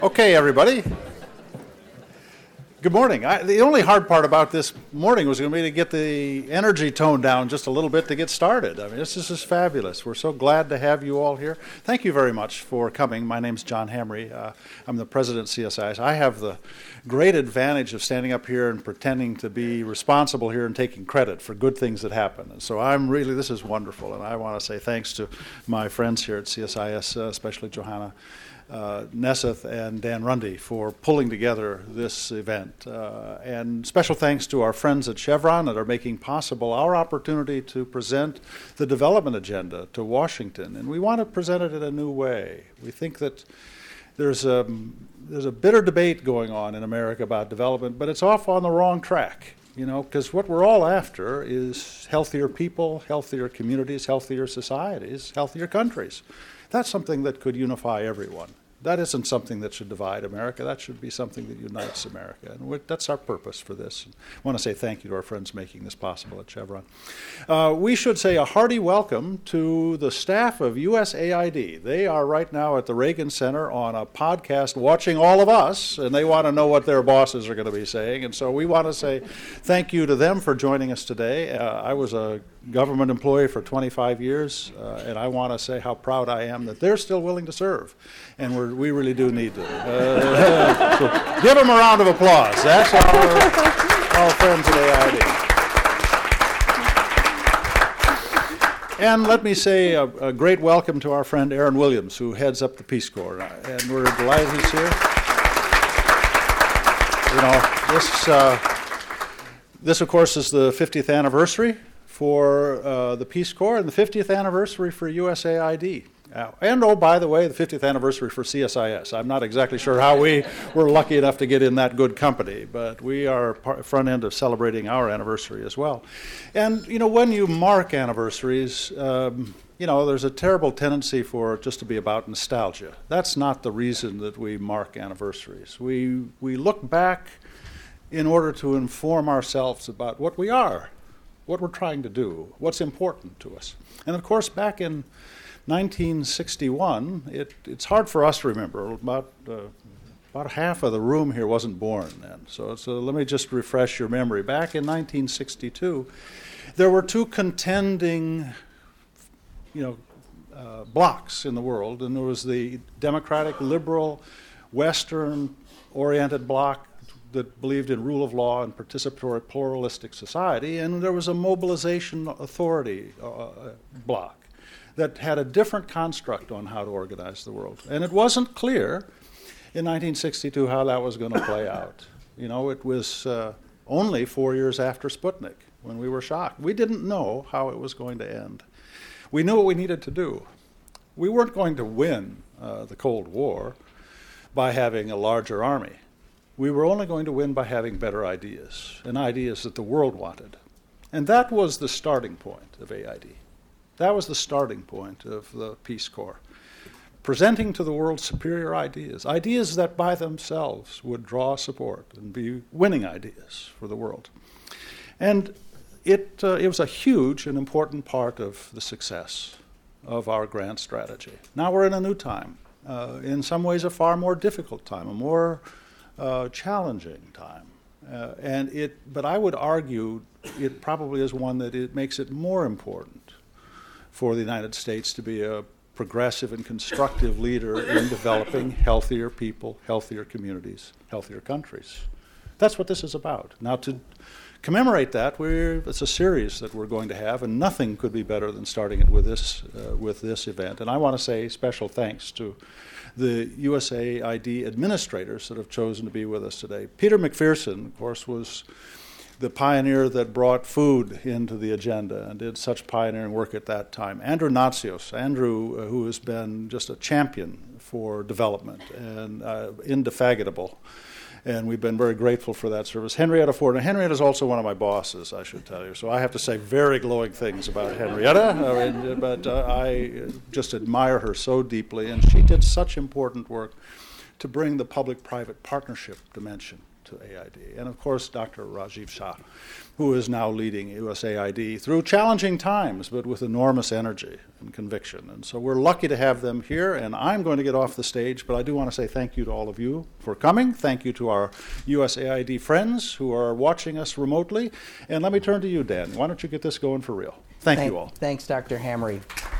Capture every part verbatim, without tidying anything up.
Okay, everybody. Good morning. I, the only hard part about this morning was going to be to get the energy tone down just a little bit to get started. I mean, this, this is fabulous. We're so glad to have you all here. Thank you very much for coming. My name's John Hamre. Uh, I'm the president of C S I S. I have the great advantage of standing up here and pretending to be responsible here and taking credit for good things that happen. And so I'm really, this is wonderful. And I want to say thanks to my friends here at C S I S, uh, especially Johanna Uh, Nesseth and Dan Rundy for pulling together this event. Uh, and special thanks to our friends at Chevron that are making possible our opportunity to present the development agenda to Washington. And we want to present it in a new way. We think that there's a, there's a bitter debate going on in America about development, but it's off on the wrong track. You know, because what we're all after is healthier people, healthier communities, healthier societies, healthier countries. That's something that could unify everyone. That isn't something that should divide America. That should be something that unites America. And we're, that's our purpose for this. I want to say thank you to our friends making this possible at Chevron. Uh, we should say a hearty welcome to the staff of U S A I D. They are right now at the Reagan Center on a podcast watching all of us, and they want to know what their bosses are going to be saying. And so we want to say thank you to them for joining us today. Uh, I was a government employee for twenty-five years, uh, and I want to say how proud I am that they're still willing to serve. And we're, we really do need them. Uh, so give them a round of applause. That's our, our friends at A I D. And let me say a, a great welcome to our friend Aaron Williams, who heads up the Peace Corps. And we're delighted he's here. You know, this, uh, this of course, is the fiftieth anniversary for uh, the Peace Corps and the fiftieth anniversary for U S A I D. Uh, and, oh, by the way, the fiftieth anniversary for C S I S. I'm not exactly sure how we were lucky enough to get in that good company, but we are par- front end of celebrating our anniversary as well. And, you know, when you mark anniversaries, um, you know, there's a terrible tendency for it just to be about nostalgia. That's not the reason that we mark anniversaries. We, we look back in order to inform ourselves about what we are, what we're trying to do, what's important to us. And, of course, back in nineteen sixty-one, it, it's hard for us to remember. About, uh, about half of the room here wasn't born then. So, so let me just refresh your memory. Back in nineteen sixty-two, there were two contending, you know, uh, blocs in the world, and there was the democratic, liberal, Western-oriented bloc that believed in rule of law and participatory pluralistic society, and there was a mobilization authority uh, bloc that had a different construct on how to organize the world. And it wasn't clear in nineteen sixty-two how that was going to play out. You know, it was uh, only four years after Sputnik when we were shocked. We didn't know how it was going to end. We knew what we needed to do. We weren't going to win uh, the Cold War by having a larger army. We were only going to win by having better ideas, and ideas that the world wanted. And that was the starting point of A I D. That was the starting point of the Peace Corps, presenting to the world superior ideas, ideas that by themselves would draw support and be winning ideas for the world. And it, uh, it was a huge and important part of the success of our grand strategy. Now we're in a new time, uh, in some ways a far more difficult time, a more uh, challenging time. Uh, and it, but I would argue it probably is one that it makes it more important for the United States to be a progressive and constructive leader in developing healthier people, healthier communities, healthier countries. That's what this is about. Now, to commemorate that, we're, it's a series that we're going to have, and nothing could be better than starting it with this, uh, with this event. And I want to say special thanks to the U S A I D administrators that have chosen to be with us today. Peter McPherson, of course, was the pioneer that brought food into the agenda and did such pioneering work at that time. Andrew Natsios, Andrew, uh, who has been just a champion for development and uh, indefatigable. And we've been very grateful for that service. Henrietta Ford. And Henrietta is also one of my bosses, I should tell you. So I have to say very glowing things about Henrietta. I mean, but uh, I just admire her so deeply. And she did such important work to bring the public-private partnership dimension to A I D. And of course, Doctor Rajiv Shah, who is now leading U S A I D through challenging times, but with enormous energy and conviction. And so we're lucky to have them here, and I'm going to get off the stage, but I do want to say thank you to all of you for coming. Thank you to our U S A I D friends who are watching us remotely. And let me turn to you, Dan. Why don't you get this going for real? Thank, Thank you all. Thanks, Doctor Hamre.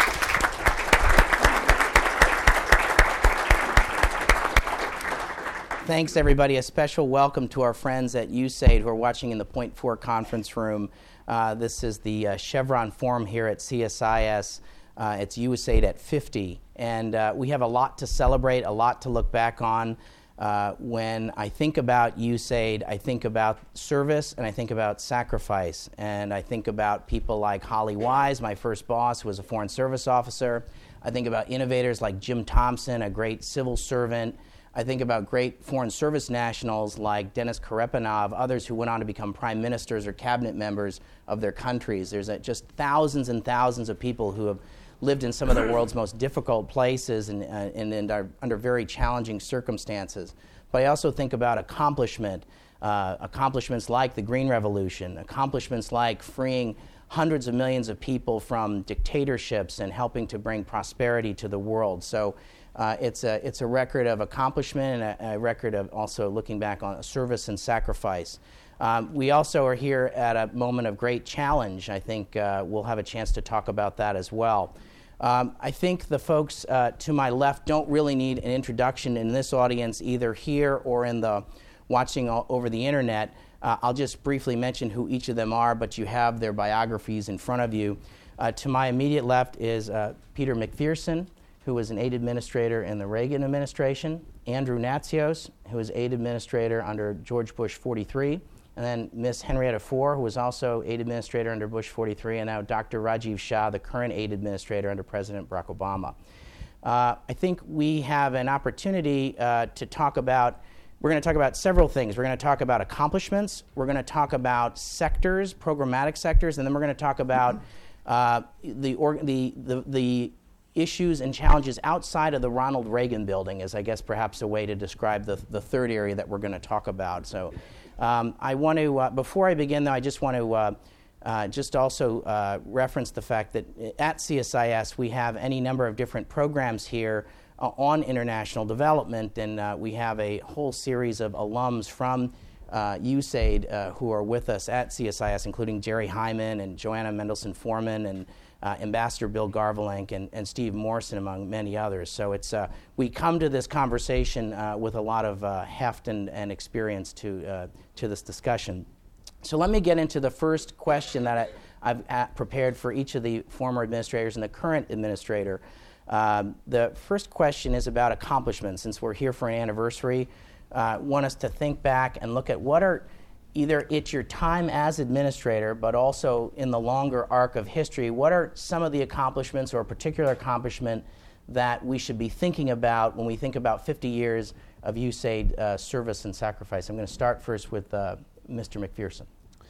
Thanks, everybody. A special welcome to our friends at U S A I D who are watching in the Point Four conference room. Uh, this is the uh, Chevron Forum here at C S I S. Uh, it's U S A I D at fifty. And uh, we have a lot to celebrate, a lot to look back on. Uh, when I think about U S A I D, I think about service and I think about sacrifice. And I think about people like Holly Wise, my first boss, who was a Foreign Service officer. I think about innovators like Jim Thompson, a great civil servant. I think about great Foreign Service nationals like Denis Karepanov, others who went on to become prime ministers or cabinet members of their countries. There's uh, just thousands and thousands of people who have lived in some of the world's most difficult places and, uh, and, and are under very challenging circumstances. But I also think about accomplishment, uh, accomplishments like the Green Revolution, accomplishments like freeing hundreds of millions of people from dictatorships and helping to bring prosperity to the world. So uh, it's a it's a record of accomplishment and a, a record of also looking back on service and sacrifice. Um, we also are here at a moment of great challenge. I think uh, we'll have a chance to talk about that as well. Um, I think the folks uh, to my left don't really need an introduction in this audience, either here or in the watching all over the internet. Uh, I'll just briefly mention who each of them are, but you have their biographies in front of you. Uh, to my immediate left is uh, Peter McPherson, who was an aid administrator in the Reagan administration, Andrew Natsios, who was aid administrator under George Bush forty-three, and then Miss Henrietta Fore, who was also aid administrator under Bush forty-three, and now Doctor Rajiv Shah, the current aid administrator under President Barack Obama. Uh, I think we have an opportunity uh, to talk about, we're going to talk about several things. We're going to talk about accomplishments, we're going to talk about sectors, programmatic sectors, and then we're going to talk about uh, the, or, the, the, the issues and challenges outside of the Ronald Reagan building, is I guess perhaps a way to describe the, the third area that we're going to talk about. So um, I want to, uh, before I begin though, I just want to uh, uh, just also uh, reference the fact that at C S I S we have any number of different programs here uh, on international development, and uh, we have a whole series of alums from uh, U S A I D uh, who are with us at C S I S, including Jerry Hyman and Joanna Mendelsohn-Forman and Uh, Ambassador Bill Garvelenk and, and Steve Morrison, among many others. So it's uh, we come to this conversation uh, with a lot of uh, heft and, and experience to uh, to this discussion. So let me get into the first question that I, I've at, prepared for each of the former administrators and the current administrator. Um, the first question is about accomplishments. Since we're here for an anniversary, uh, want us to think back and look at what are either it's your time as administrator, but also in the longer arc of history, what are some of the accomplishments or a particular accomplishment that we should be thinking about when we think about fifty years of U S A I D uh, service and sacrifice? I'm going to start first with uh, Mister McPherson.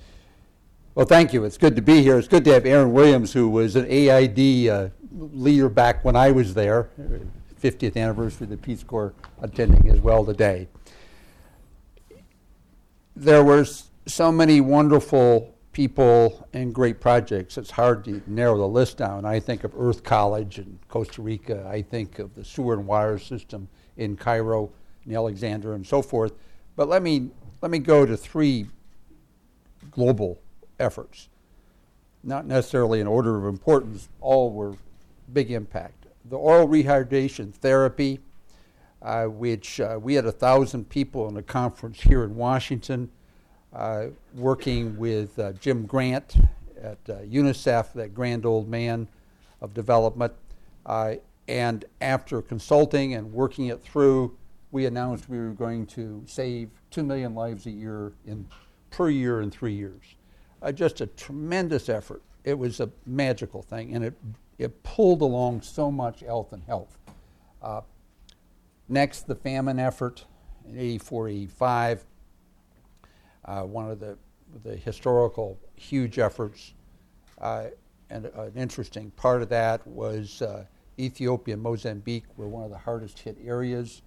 Well, thank you. It's good to be here. It's good to have Aaron Williams, who was an A I D uh, leader back when I was there, fiftieth anniversary of the Peace Corps, attending as well today. There were so many wonderful people and great projects. It's hard to narrow the list down. I think of Earth College in Costa Rica. I think of the sewer and water system in Cairo and Alexandria and so forth. But let me let me go to three global efforts. Not necessarily in order of importance. All were big impact. The oral rehydration therapy, Uh, which uh, we had a thousand people in a conference here in Washington, uh, working with uh, Jim Grant at uh, UNICEF, that grand old man of development. Uh, and after consulting and working it through, we announced we were going to save two million lives a year in per year in three years. Uh, just a tremendous effort. It was a magical thing, and it it pulled along so much health and health. Uh, Next, the famine effort in eighty-four, eighty-five, uh, one of the, the historical huge efforts. Uh, and uh, an interesting part of that was uh, Ethiopia and Mozambique were one of the hardest hit areas.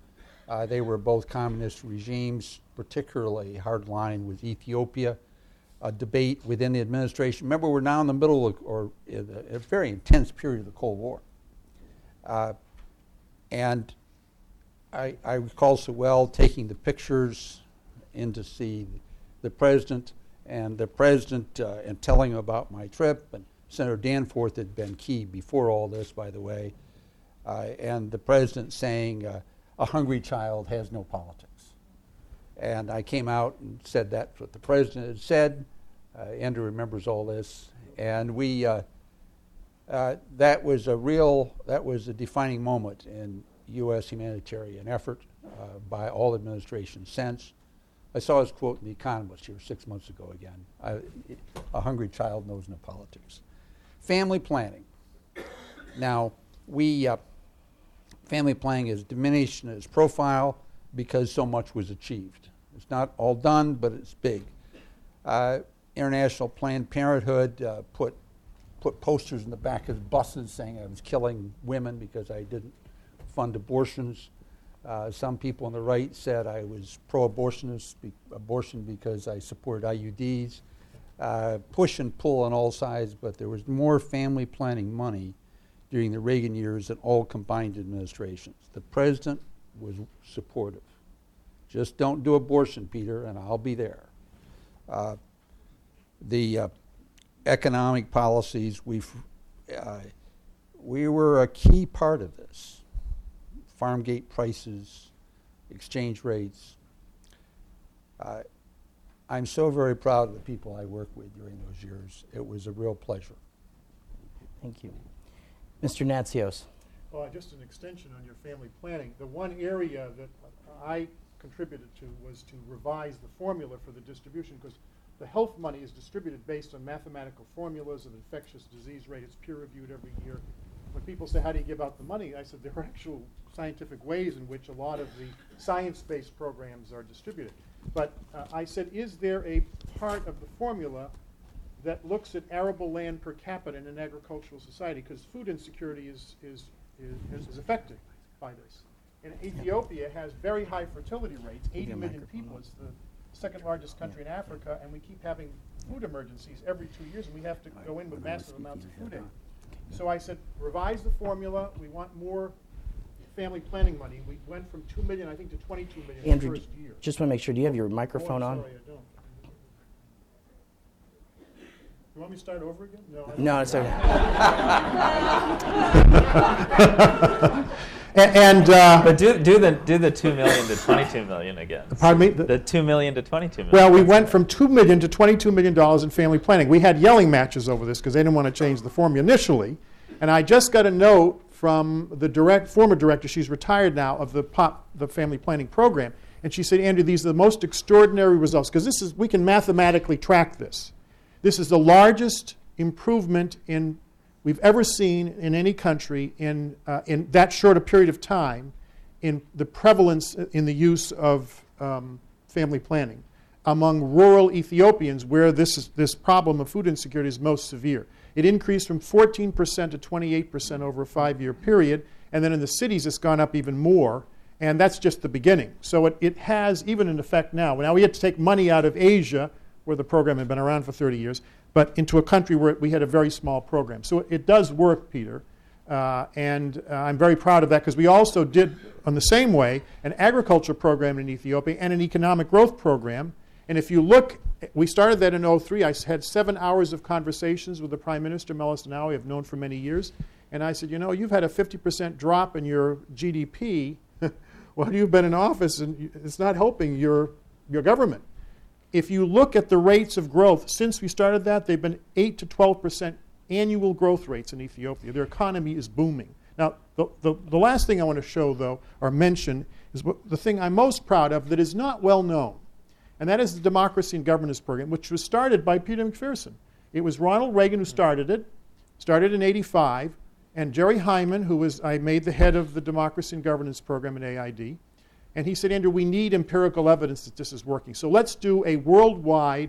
Uh, they were both communist regimes, particularly hardline with Ethiopia. A debate within the administration. Remember, we're now in the middle of, or in a, a very intense period of the Cold War. Uh, and I, I recall so well taking the pictures in to see the president, and the president uh, and telling him about my trip. And Senator Danforth had been key before all this, by the way. Uh, and the president saying, uh, a hungry child has no politics. And I came out and said that's what the president had said. Uh, Andrew remembers all this, and we uh, uh, that was a real that was a defining moment in U S humanitarian effort uh, by all administrations since. I saw his quote in The Economist here six months ago again. I, a hungry child knows no politics. Family planning. Now we uh, family planning is diminished in its profile because so much was achieved. It's not all done, but it's big. Uh, International Planned Parenthood uh, put put posters in the back of buses saying I was killing women because I didn't fund abortions. Uh, some people on the right said I was pro-abortionist, be- abortion because I supported I U Ds. Uh, push and pull on all sides, but there was more family planning money during the Reagan years than all combined administrations. The president was supportive. Just don't do abortion, Peter, and I'll be there. Uh, The uh, economic policies, we've, uh, we were a key part of this. Farm gate prices, exchange rates. Uh, I'm so very proud of the people I worked with during those years. It was a real pleasure. Thank you. Mister Natsios. Well, just an extension on your family planning. The one area that I contributed to was to revise the formula for the distribution, because the health money is distributed based on mathematical formulas of infectious disease rate. It's peer reviewed every year. When people say, how do you give out the money? I said, there are actual scientific ways in which a lot of the science-based programs are distributed. But uh, I said, is there a part of the formula that looks at arable land per capita in an agricultural society? Because food insecurity is, is, is, is affected by this. And Ethiopia has very high fertility rates, eighty million people. It's the second largest country in Africa, and we keep having food emergencies every two years, and we have to go in with massive amounts of food aid. So I said, revise the formula. We want more family planning money. We went from two million, I think, to twenty-two million Andrew, the first year. Just want to make sure, do you have your microphone oh, on? Sorry, I don't. You want me to start over again? No, I No, it's okay. And, uh, But do do the do the two million to twenty-two million again. pardon me? The- The two million to twenty-two million. Well, we went from two million to twenty-two million dollars in family planning. We had yelling matches over this because they didn't want to change the formula initially. And I just got a note from the direct former director, she's retired now, of the POP, the family planning program. And she said, Andrew, these are the most extraordinary results, because this is, we can mathematically track this. This is the largest improvement in we've ever seen in any country in uh, in that short a period of time in the prevalence in the use of um, family planning among rural Ethiopians, where this is, this problem of food insecurity is most severe. It increased from fourteen percent to twenty-eight percent over a five-year period, and then in the cities it's gone up even more, and that's just the beginning. So it, it has even an effect now. Now we had to take money out of Asia, where the program had been around for thirty years, but into a country where we had a very small program. So it, it does work, Peter, uh, and uh, I'm very proud of that, because we also did, on the same way, an agriculture program in Ethiopia and an economic growth program. And if you look, we started that in oh three. I had seven hours of conversations with the Prime Minister, Meles Zenawi, I've known for many years. And I said, you know, you've had a fifty percent drop in your G D P while you've been in office, and it's not helping your, your government. If you look at the rates of growth, since we started that, they've been eight to twelve percent annual growth rates in Ethiopia. Their economy is booming. Now, the, the, the last thing I want to show, though, or mention, is what, the thing I'm most proud of that is not well known, and that is the Democracy and Governance Program, which was started by Peter McPherson. It was Ronald Reagan who started it, started in eighty-five, and Jerry Hyman, who was, I made the head of the Democracy and Governance Program in A I D, and he said, Andrew, we need empirical evidence that this is working. So let's do a worldwide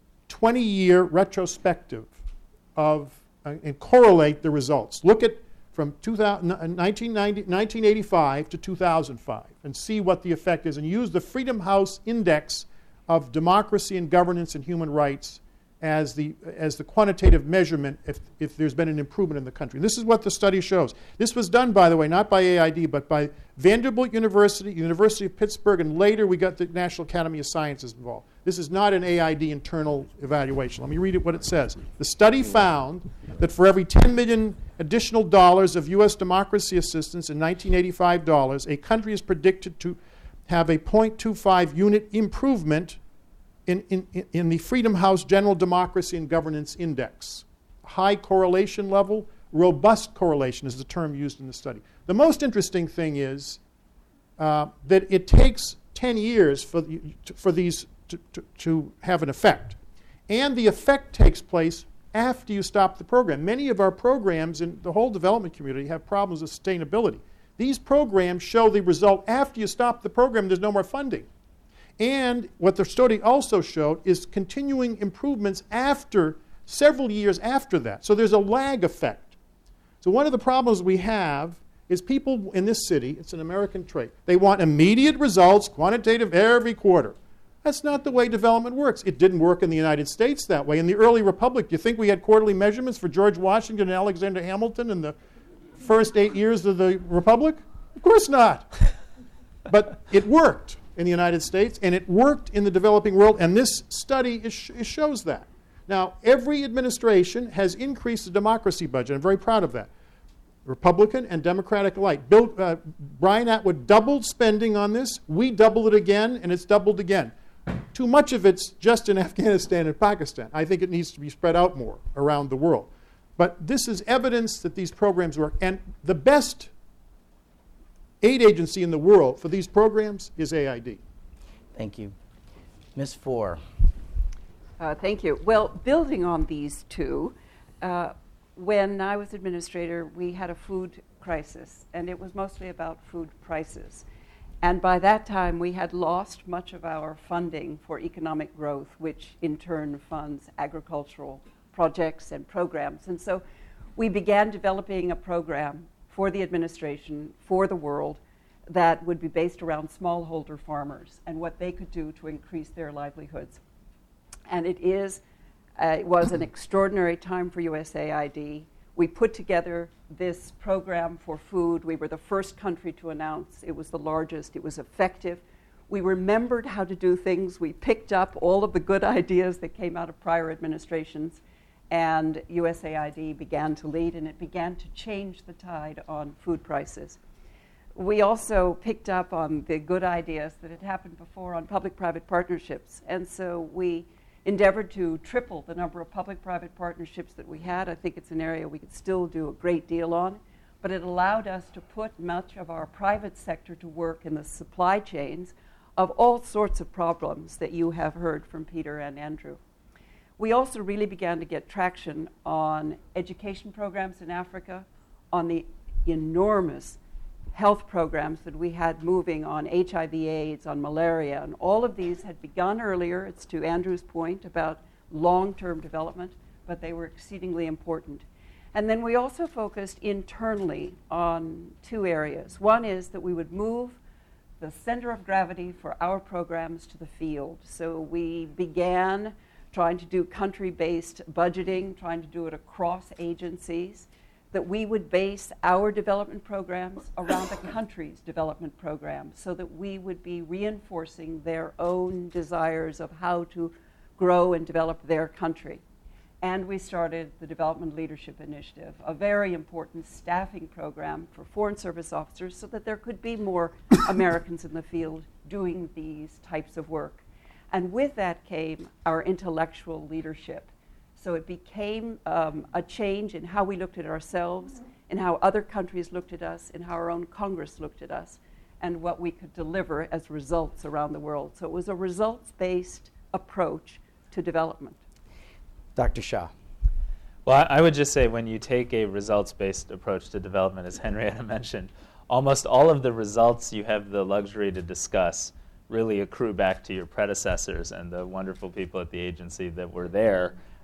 twenty-year retrospective of uh, and correlate the results. Look at from two thousand, nineteen ninety, nineteen eighty-five to two thousand five and see what the effect is, and use the Freedom House Index of Democracy and Governance and Human Rights as the, as the quantitative measurement if, if there's been an improvement in the country. This is what the study shows. This was done, by the way, not by A I D, but by Vanderbilt University, University of Pittsburgh, and later we got the National Academy of Sciences involved. This is not an A I D internal evaluation. Let me read it what it says. The study found that for every ten million additional dollars of U S democracy assistance in nineteen eighty-five dollars, a country is predicted to have a zero point two five unit improvement in, in, in the Freedom House General Democracy and Governance Index. High correlation level, robust correlation is the term used in the study. The most interesting thing is uh, that it takes ten years for, the, to, for these to, to, to have an effect. And the effect takes place after you stop the program. Many of our programs in the whole development community have problems with sustainability. These programs show the result after you stop the program, there's no more funding. And what the study also showed is continuing improvements after, several years after that. So there's a lag effect. So one of the problems we have is people in this city, it's an American trait, they want immediate results, quantitative every quarter. That's not the way development works. It didn't work in the United States that way. In the early republic, do you think we had quarterly measurements for George Washington and Alexander Hamilton in the first eight years of the republic? Of course not. But it worked in the United States, and it worked in the developing world, and this study is, it shows that. Now, every administration has increased the democracy budget. I'm very proud of that. Republican and Democratic alike. Bill, uh, Brian Atwood doubled spending on this. We doubled it again, and it's doubled again. Too much of it's just in Afghanistan and Pakistan. I think it needs to be spread out more around the world. But this is evidence that these programs work. And the best aid agency in the world for these programs is A I D. Thank you. Miz Four. Uh, thank you. Well, building on these two, uh, when I was administrator, we had a food crisis, and it was mostly about food prices. And by that time, we had lost much of our funding for economic growth, which in turn funds agricultural projects and programs. And so we began developing a program for the administration, for the world, that would be based around smallholder farmers and what they could do to increase their livelihoods. And it is, uh, it was an extraordinary time for U S A I D. We put together this program for food. We were the first country to announce. It was the largest. It was effective. We remembered how to do things. We picked up all of the good ideas that came out of prior administrations, and U S A I D began to lead, and it began to change the tide on food prices. We also picked up on the good ideas that had happened before on public-private partnerships, and so we endeavored to triple the number of public-private partnerships that we had. I think it's an area we could still do a great deal on, but it allowed us to put much of our private sector to work in the supply chains of all sorts of problems that you have heard from Peter and Andrew. We also really began to get traction on education programs in Africa, on the enormous health programs that we had moving on H I V AIDS, on malaria, and all of these had begun earlier. It's to Andrew's point about long-term development, but they were exceedingly important. And then we also focused internally on two areas. One is that we would move the center of gravity for our programs to the field. So we began trying to do country-based budgeting, trying to do it across agencies, that we would base our development programs around the country's development programs so that we would be reinforcing their own desires of how to grow and develop their country. And we started the Development Leadership Initiative, a very important staffing program for Foreign Service officers so that there could be more Americans in the field doing these types of work. And with that came our intellectual leadership. So it became um, a change in how we looked at ourselves, in how other countries looked at us, in how our own Congress looked at us, and what we could deliver as results around the world. So it was a results-based approach to development. Doctor Shah. Well, I I would just say when you take a results-based approach to development, as Henrietta mentioned, almost all of the results you have the luxury to discuss really accrue back to your predecessors and the wonderful people at the agency that were there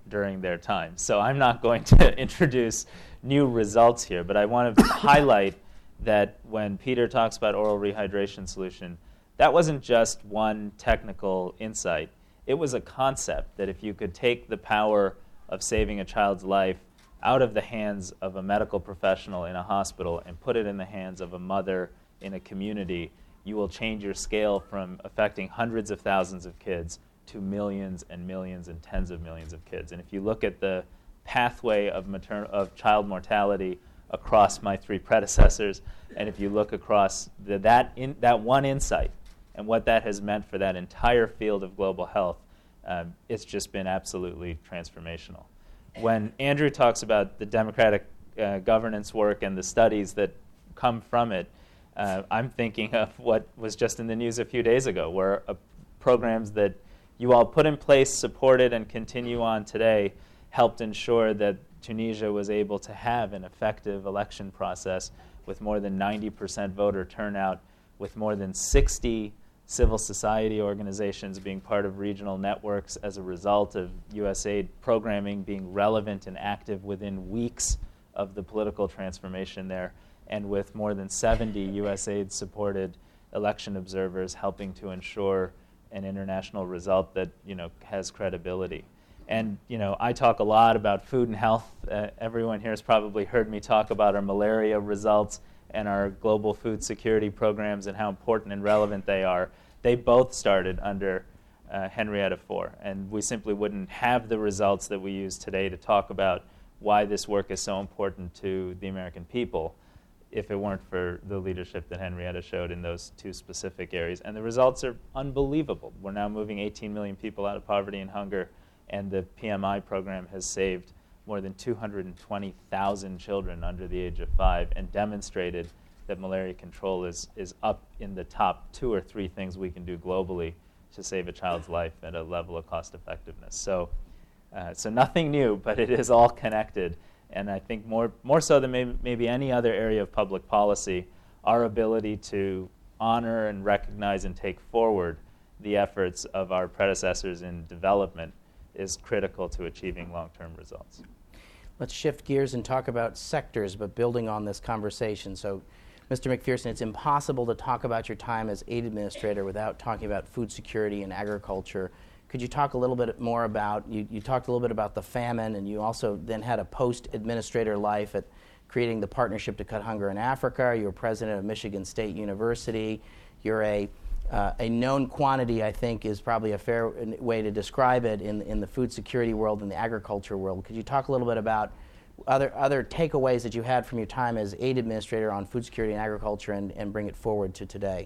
during their time. So I'm not going to introduce new results here, but I want to highlight that when Peter talks about oral rehydration solution, that wasn't just one technical insight. It was a concept that if you could take the power of saving a child's life out of the hands of a medical professional in a hospital and put it in the hands of a mother in a community, you will change your scale from affecting hundreds of thousands of kids to millions and millions and tens of millions of kids. And if you look at the pathway of, matern- of child mortality across my three predecessors, and if you look across the, that, in, that one insight and what that has meant for that entire field of global health, um, it's just been absolutely transformational. When Andrew talks about the democratic uh, governance work and the studies that come from it, uh, I'm thinking of what was just in the news a few days ago, where uh, programs that you all put in place, supported, and continue on today helped ensure that Tunisia was able to have an effective election process with more than ninety percent voter turnout, with more than sixty civil society organizations being part of regional networks as a result of U S A I D programming being relevant and active within weeks of the political transformation there, and with more than seventy U S A I D-supported election observers helping to ensure an international result that, you know, has credibility. And, you know, I talk a lot about food and health. Uh, everyone here has probably heard me talk about our malaria results and our global food security programs and how important and relevant they are. They both started under uh, Henrietta Fore, and we simply wouldn't have the results that we use today to talk about why this work is so important to the American people if it weren't for the leadership that Henrietta showed in those two specific areas. And the results are unbelievable. We're now moving eighteen million people out of poverty and hunger, and the P M I program has saved more than two hundred twenty thousand children under the age of five and demonstrated that malaria control is, is up in the top two or three things we can do globally to save a child's life at a level of cost effectiveness. So, uh, so nothing new, but it is all connected. And I think more, more so than maybe, maybe any other area of public policy, our ability to honor and recognize and take forward the efforts of our predecessors in development is critical to achieving long-term results. Let's shift gears and talk about sectors, but building on this conversation. So, Mister McPherson, it's impossible to talk about your time as aid administrator without talking about food security and agriculture. Could you talk a little bit more about, you, you talked a little bit about the famine, and you also then had a post-administrator life at creating the Partnership to Cut Hunger in Africa. You were president of Michigan State University. You're a Uh, a known quantity, I think, is probably a fair way to describe it in in the food security world and the agriculture world. Could you talk a little bit about other other takeaways that you had from your time as aid administrator on food security and agriculture, and, and bring it forward to today?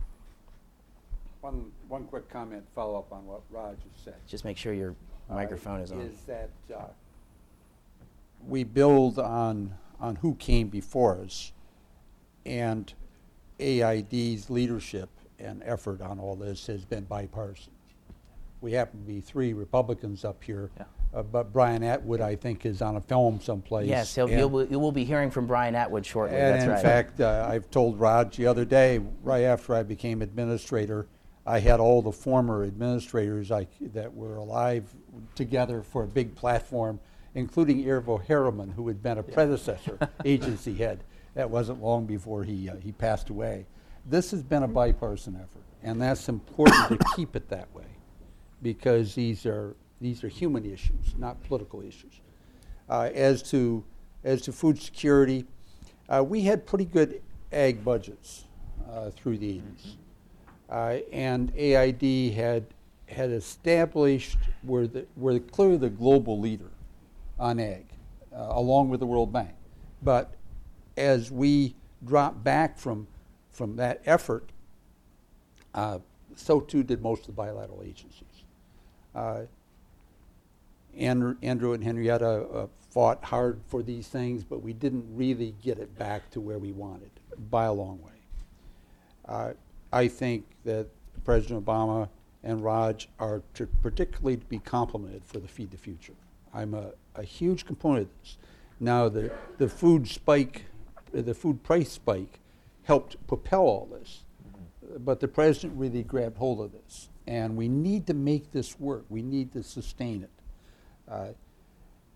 One one quick comment, follow up on what Raj has said. Just make sure your microphone uh, is on. Is that uh, we build on on who came before us, and A I D's leadership and effort on all this has been bipartisan. We happen to be three Republicans up here, Yeah. uh, but Brian Atwood, I think, is on a film someplace. Yes, he'll, and, you'll, you will be hearing from Brian Atwood shortly. and That's in right. fact, uh, I've told Raj the other day, right after I became administrator, I had all the former administrators I, that were alive together for a big platform, including Irvo Harriman, who had been a Yeah. predecessor agency head. That wasn't long before he uh, he passed away. This has been a bipartisan effort, and that's important to keep it that way, because these are these are human issues, not political issues. Uh, as to as to food security, uh, we had pretty good ag budgets uh, through the eighties, uh, and A I D had had established were the were clearly the global leader on ag, uh, along with the World Bank. But as we dropped back from from that effort, uh, so too did most of the bilateral agencies. Uh, Andrew, Andrew and Henrietta uh, fought hard for these things, but we didn't really get it back to where we wanted by a long way. Uh, I think that President Obama and Raj are to particularly to be complimented for the Feed the Future. I'm a, a huge component of this. Now, the, the food spike, uh, the food price spike helped propel all this. Mm-hmm. But the president really grabbed hold of this. And we need to make this work. We need to sustain it. Uh,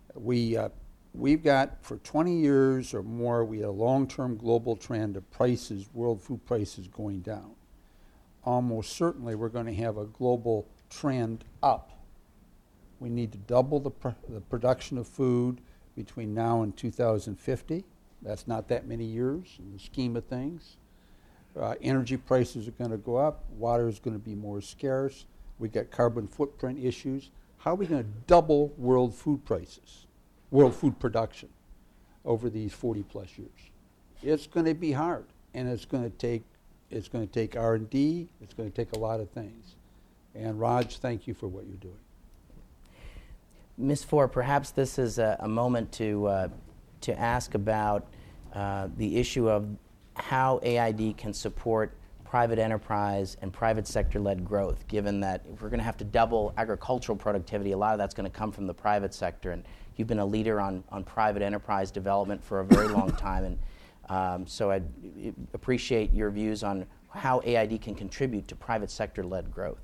We, uh, we've got, for twenty years or more, we had a long-term global trend of prices, world food prices going down. Almost certainly we're going to have a global trend up. We need to double the, pr- the production of food between now and two thousand fifty. That's not that many years in the scheme of things. Uh, energy prices are going to go up. Water is going to be more scarce. We've got carbon footprint issues. How are we going to double world food prices, world food production over these forty plus years? It's going to be hard, and it's going to take it's going to take R and D. It's going to take a lot of things. And Raj, thank you for what you're doing. Miz Ford, perhaps this is a, a moment to uh, to ask about uh, the issue of how A I D can support private enterprise and private sector-led growth, given that if we're going to have to double agricultural productivity, a lot of that's going to come from the private sector. And you've been a leader on, on private enterprise development for a very long time. And um, so I appreciate your views on how A I D can contribute to private sector-led growth.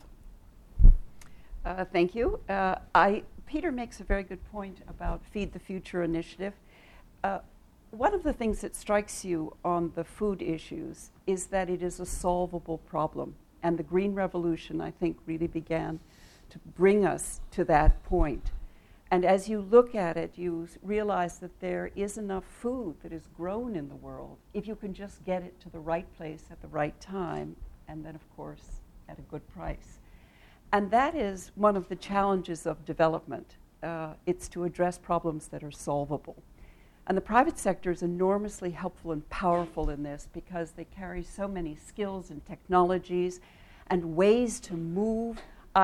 Uh, thank you. Uh, I, Peter makes a very good point about Feed the Future initiative. Uh, one of the things that strikes you on the food issues is that it is a solvable problem. And the Green Revolution, I think, really began to bring us to that point. And as you look at it, you realize that there is enough food that is grown in the world if you can just get it to the right place at the right time, and then, of course, at a good price. And that is one of the challenges of development. Uh, it's to address problems that are solvable. And the private sector is enormously helpful and powerful in this because they carry so many skills and technologies and ways to move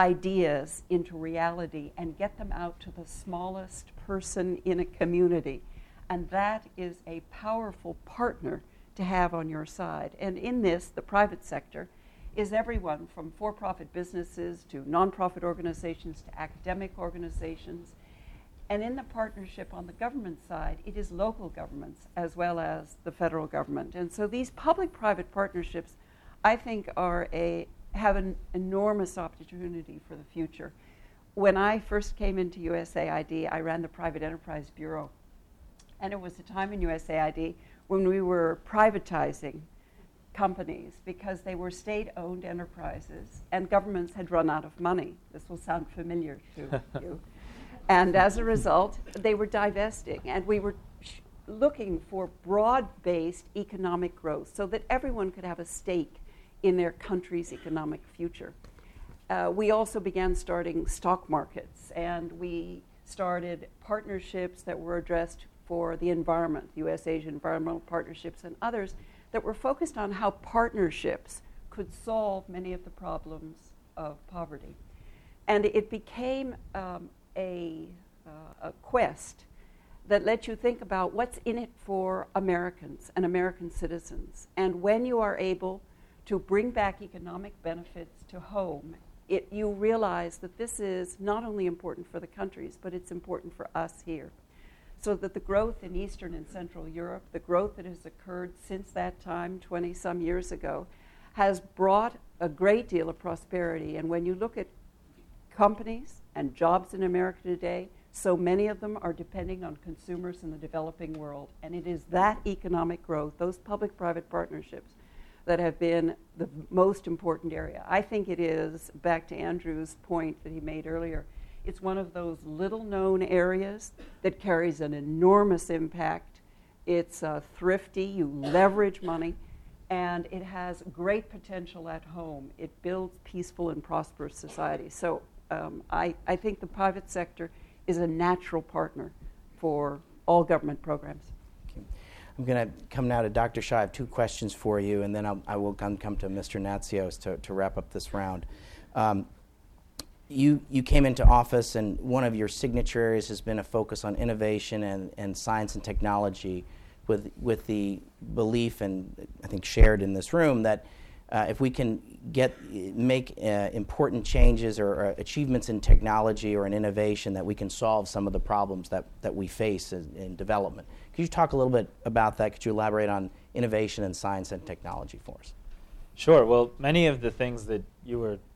ideas into reality and get them out to the smallest person in a community. And that is a powerful partner to have on your side. And in this, the private sector is everyone from for-profit businesses to nonprofit organizations to academic organizations. And in the partnership on the government side, it is local governments as well as the federal government. And so these public-private partnerships, I think, are a have an enormous opportunity for the future. When I first came into U S A I D, I ran the Private Enterprise Bureau. And it was a time in U S A I D when we were privatizing companies because they were state-owned enterprises and governments had run out of money. This will sound familiar to you. And as a result, they were divesting. And we were sh- looking for broad-based economic growth so that everyone could have a stake in their country's economic future. Uh, we also began starting stock markets, and we started partnerships that were addressed for the environment, U S Asia Environmental Partnerships and others, that were focused on how partnerships could solve many of the problems of poverty. And it became um, a, uh, a quest that let you think about what's in it for Americans and American citizens. And when you are able to bring back economic benefits to home, it, you realize that this is not only important for the countries, but it's important for us here. So that the growth in Eastern and Central Europe, the growth that has occurred since that time, twenty-some years ago, has brought a great deal of prosperity. And when you look at companies and jobs in America today, so many of them are depending on consumers in the developing world. And it is that economic growth, those public-private partnerships, that have been the most important area. I think it is, back to Andrew's point that he made earlier, it's one of those little-known areas that carries an enormous impact. It's uh, thrifty, you leverage money, and it has great potential at home. It builds peaceful and prosperous societies. So um, I, I think the private sector is a natural partner for all government programs. Okay. I'm going to come now to Doctor Shah. I have two questions for you, and then I'll, I will come, come to Mister Natsios to, to wrap up this round. Um, you, you came into office, and one of your signature areas has been a focus on innovation and, and science and technology with, with the belief, and I think shared in this room, that uh, if we can get make uh, important changes or, or achievements in technology or in innovation, that we can solve some of the problems that, that we face in, in development. Could you talk a little bit about that? Could you elaborate on innovation and science and technology for us? Sure. Well, many of the things that you were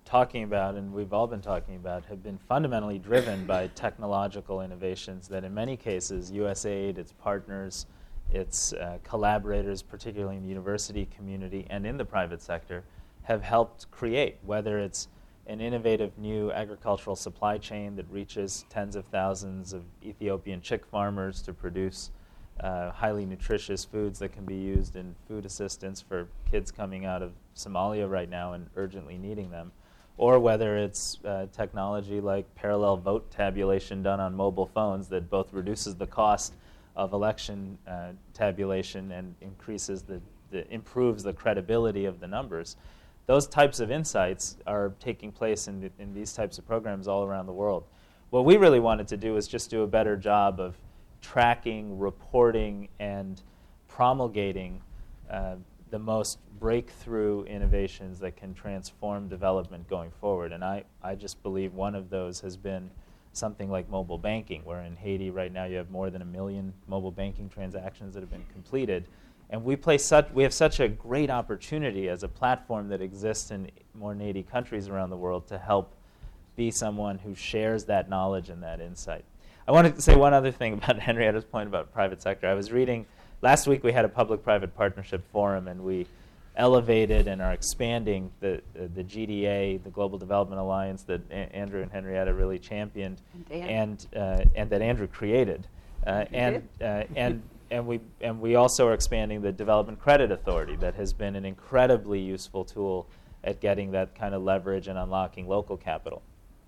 talking about and we've all been talking about have been fundamentally driven by technological innovations that in many cases U S A I D, its partners, its uh, collaborators, particularly in the university community and in the private sector, have helped create, whether it's an innovative new agricultural supply chain that reaches tens of thousands of Ethiopian chick farmers to produce uh, highly nutritious foods that can be used in food assistance for kids coming out of Somalia right now and urgently needing them, or whether it's uh, technology like parallel vote tabulation done on mobile phones that both reduces the cost of election uh, tabulation and increases the, the improves the credibility of the numbers. Those types of insights are taking place in, the, in these types of programs all around the world. What we really wanted to do is just do a better job of tracking, reporting, and promulgating uh, the most breakthrough innovations that can transform development going forward. And I, I just believe one of those has been something like mobile banking, where in Haiti right now you have more than a million mobile banking transactions that have been completed. And we, play such, we have such a great opportunity as a platform that exists in more than eighty countries around the world to help be someone who shares that knowledge and that insight. I wanted to say one other thing about Henrietta's point about private sector. I was reading, last week we had a public-private partnership forum, and we elevated and are expanding the, uh, the G D A, the Global Development Alliance that a- Andrew and Henrietta really championed, And, and, uh, and that Andrew created. Uh, and, uh, and And we and we also are expanding the Development Credit Authority that has been an incredibly useful tool at getting that kind of leverage and unlocking local capital.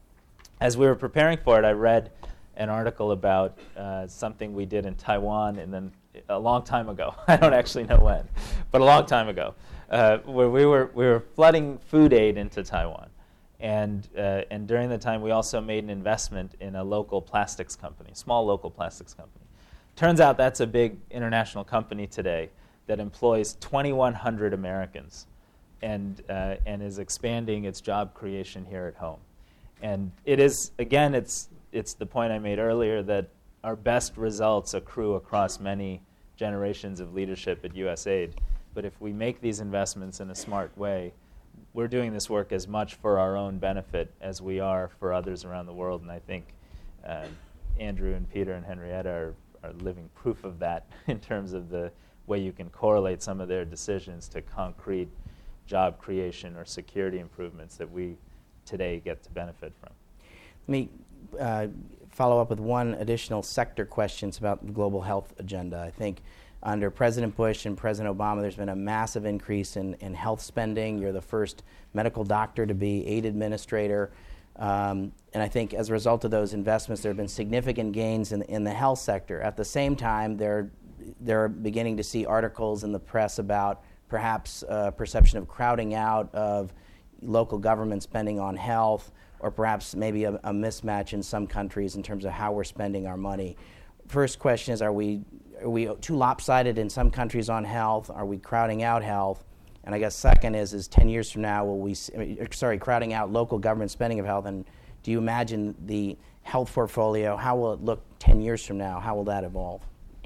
As we were preparing for it, I read an article about uh, something we did in Taiwan and then a long time ago. I don't actually know when, but a long time ago, uh, where we were we were flooding food aid into Taiwan. And uh, and during the time, we also made an investment in a local plastics company, small local plastics company. Turns out that's a big international company today that employs twenty-one hundred Americans and uh, and is expanding its job creation here at home. And it is, again, it's it's the point I made earlier that our best results accrue across many generations of leadership at U S A I D. But if we make these investments in a smart way, we're doing this work as much for our own benefit as we are for others around the world. And I think uh, Andrew and Peter and Henrietta are are living proof of that in terms of the way you can correlate some of their decisions to concrete job creation or security improvements that we today get to benefit from. Let me uh, follow up with one additional sector question about the global health agenda. I think under President Bush and President Obama, there's been a massive increase in, in health spending. You're the first medical doctor to be aid administrator. Um, and I think as a result of those investments, there have been significant gains in, in the health sector. At the same time, they're, they're beginning to see articles in the press about perhaps a perception of crowding out of local government spending on health, or perhaps maybe a, a mismatch in some countries in terms of how we're spending our money. First question is, are we, are we too lopsided in some countries on health? Are we crowding out health? And I guess second is, is ten years from now, will we, sorry, crowding out local government spending of health, and do you imagine the health portfolio, how will it look ten years from now? How will that evolve?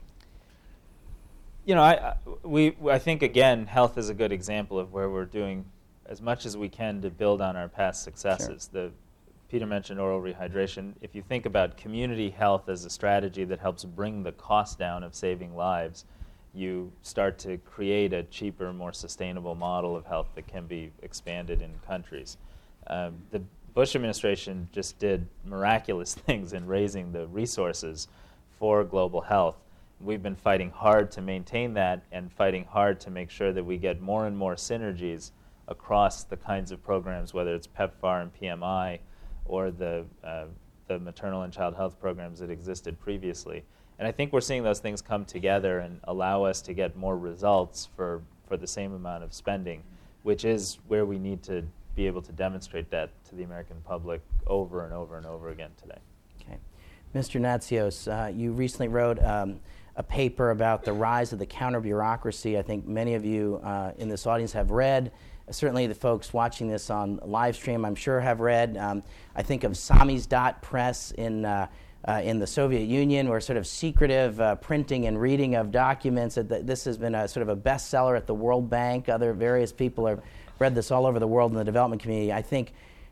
You know, I, we, I think, again, health is a good example of where we're doing as much as we can to build on our past successes. Sure. The, Peter mentioned oral rehydration. If you think about community health as a strategy that helps bring the cost down of saving lives, you start to create a cheaper, more sustainable model of health that can be expanded in countries. Um, the Bush administration just did miraculous things in raising the resources for global health. We've been fighting hard to maintain that and fighting hard to make sure that we get more and more synergies across the kinds of programs, whether it's PEPFAR and P M I or the, uh, the maternal and child health programs that existed previously. And I think we're seeing those things come together and allow us to get more results for, for the same amount of spending, which is where we need to be able to demonstrate that to the American public over and over and over again today. Okay. Mister Natsios, uh, you recently wrote um, a paper about the rise of the counter-bureaucracy. I think many of you uh, in this audience have read. Certainly the folks watching this on live stream, I'm sure, have read. Um, I think of Samizdat Press in uh, Uh, in the Soviet Union, where sort of secretive uh, printing and reading of documents. Uh, this has been a sort of a bestseller at the World Bank. Other various people have read this all over the world in the development community. I think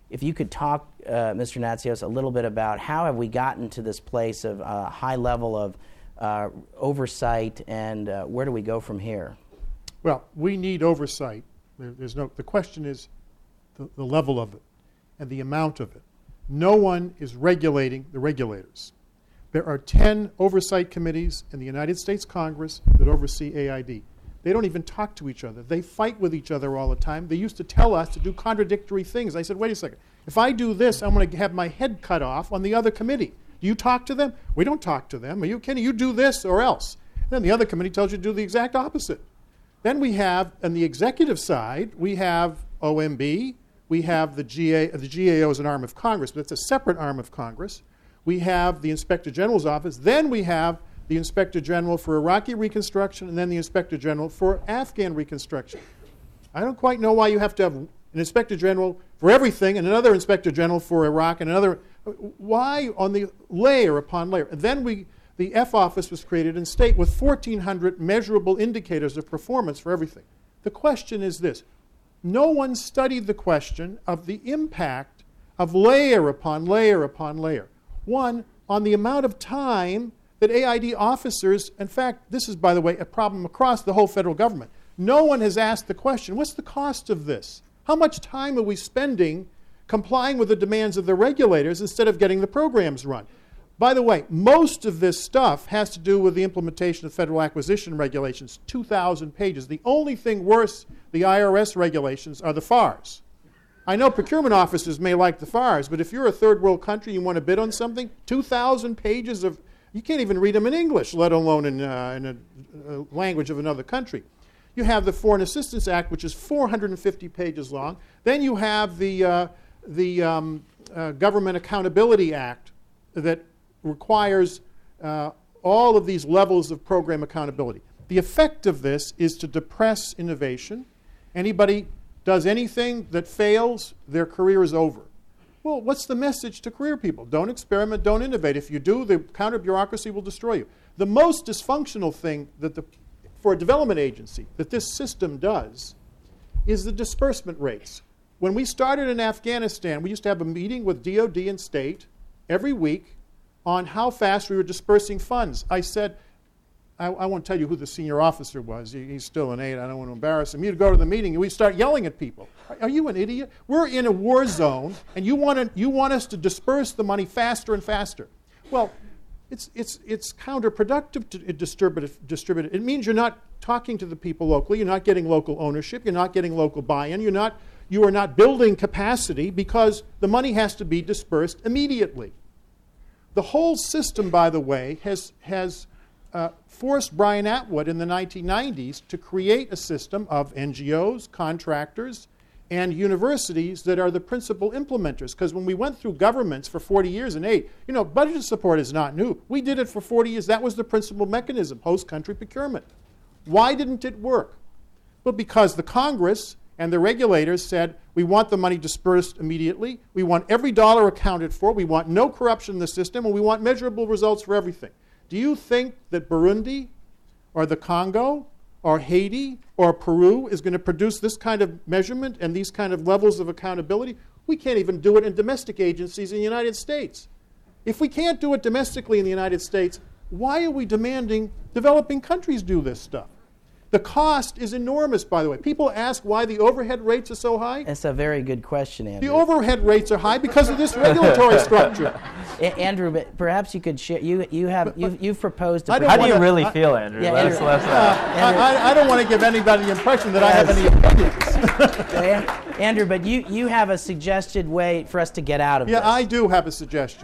if you could talk, uh, Mister Natsios, a little bit about how have we gotten to this place of uh, high level of uh, oversight, and uh, where do we go from here? Well, we need oversight. There, there's no. The question is the, the level of it and the amount of it. No one is regulating the regulators. There are ten oversight committees in the United States Congress that oversee A I D. They don't even talk to each other. They fight with each other all the time. They used to tell us to do contradictory things. I said, wait a second. If I do this, I'm going to have my head cut off on the other committee. Do you talk to them? We don't talk to them. Are you kidding? You do this or else. Then the other committee tells you to do the exact opposite. Then we have, on the executive side, we have O M B. We have the G A, the G A O is an arm of Congress, but it's a separate arm of Congress. We have the Inspector General's office. Then we have the Inspector General for Iraqi reconstruction, and then the Inspector General for Afghan reconstruction. I don't quite know why you have to have an Inspector General for everything and another Inspector General for Iraq and another. Why on the layer upon layer? And then we, the F office was created in state with fourteen hundred measurable indicators of performance for everything. The question is this. No one studied the question of the impact of layer upon layer upon layer. One, on the amount of time that A I D officers, in fact, this is, by the way, a problem across the whole federal government. No one has asked the question, what's the cost of this? How much time are we spending complying with the demands of the regulators instead of getting the programs run? By the way, most of this stuff has to do with the implementation of federal acquisition regulations, two thousand pages. The only thing worse, the I R S regulations, are the F A Rs. I know procurement officers may like the F A Rs, but if you're a third world country and you want to bid on something, two thousand pages of, you can't even read them in English, let alone in, uh, in a, a language of another country. You have the Foreign Assistance Act, which is four hundred fifty pages long. Then you have the, uh, the um, uh, Government Accountability Act that requires uh, all of these levels of program accountability. The effect of this is to depress innovation. Anybody does anything that fails, their career is over. Well, what's the message to career people? Don't experiment, don't innovate. If you do, the counter-bureaucracy will destroy you. The most dysfunctional thing that the, for a development agency that this system does is the disbursement rates. When we started in Afghanistan, we used to have a meeting with D O D and state every week on how fast we were dispersing funds. I said, I, I won't tell you who the senior officer was. He, he's still an aide. I don't want to embarrass him. You'd go to the meeting and we'd start yelling at people. Are, are you an idiot? We're in a war zone, and you want, to, you want us to disperse the money faster and faster. Well, it's, it's, it's counterproductive to distribute it, distribute it. It means you're not talking to the people locally. You're not getting local ownership. You're not getting local buy-in. You're not, you are not building capacity because the money has to be dispersed immediately. The whole system, by the way, has, has uh, forced Brian Atwood in the nineteen nineties to create a system of N G Os, contractors, and universities that are the principal implementers. Because when we went through governments for forty years and eight, you know, budget support is not new. We did it for forty years. That was the principal mechanism, host country procurement. Why didn't it work? Well, because the Congress and the regulators said, we want the money dispersed immediately, we want every dollar accounted for, we want no corruption in the system, and we want measurable results for everything. Do you think that Burundi or the Congo or Haiti or Peru is going to produce this kind of measurement and these kind of levels of accountability? We can't even do it in domestic agencies in the United States. If we can't do it domestically in the United States, why are we demanding developing countries do this stuff? The cost is enormous, by the way. People ask why the overhead rates are so high. That's a very good question, Andrew. The overhead rates are high because of this regulatory structure. A- Andrew, but perhaps you could share. You you have you you've proposed. To I don't How do you wanna- really I- feel, Andrew? Yeah, Let's, Andrew- let's, Uh, uh, I, I- I don't want to give anybody the impression that I have any opinions. An- Andrew, but you, you have a suggested way for us to get out of Yeah, this. I do have a suggestion.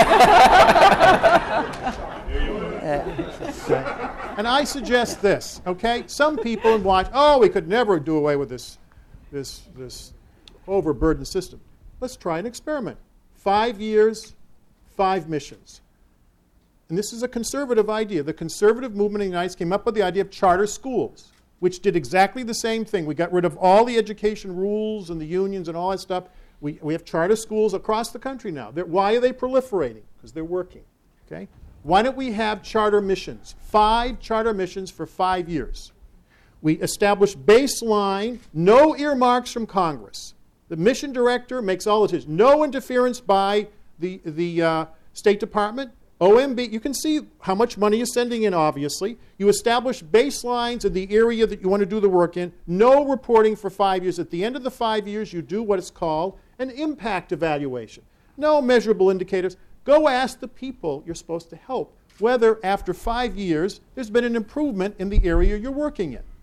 And I suggest this, okay? Some people watch, oh, we could never do away with this, this, this overburdened system. Let's try an experiment. Five years, five missions. And this is a conservative idea. The conservative movement in the United States came up with the idea of charter schools, which did exactly the same thing. We got rid of all the education rules and the unions and all that stuff. We, we have charter schools across the country now. They're, why are they proliferating? Because they're working, okay? Why don't we have charter missions? Five charter missions for five years. We establish baseline, no earmarks from Congress. The mission director makes all of his. No interference by the, the uh, State Department. O M B, you can see how much money you're sending in, obviously. You establish baselines in the area that you want to do the work in. No reporting for five years. At the end of the five years, you do what is called an impact evaluation. No measurable indicators. Go ask the people you're supposed to help whether, after five years, there's been an improvement in the area you're working in.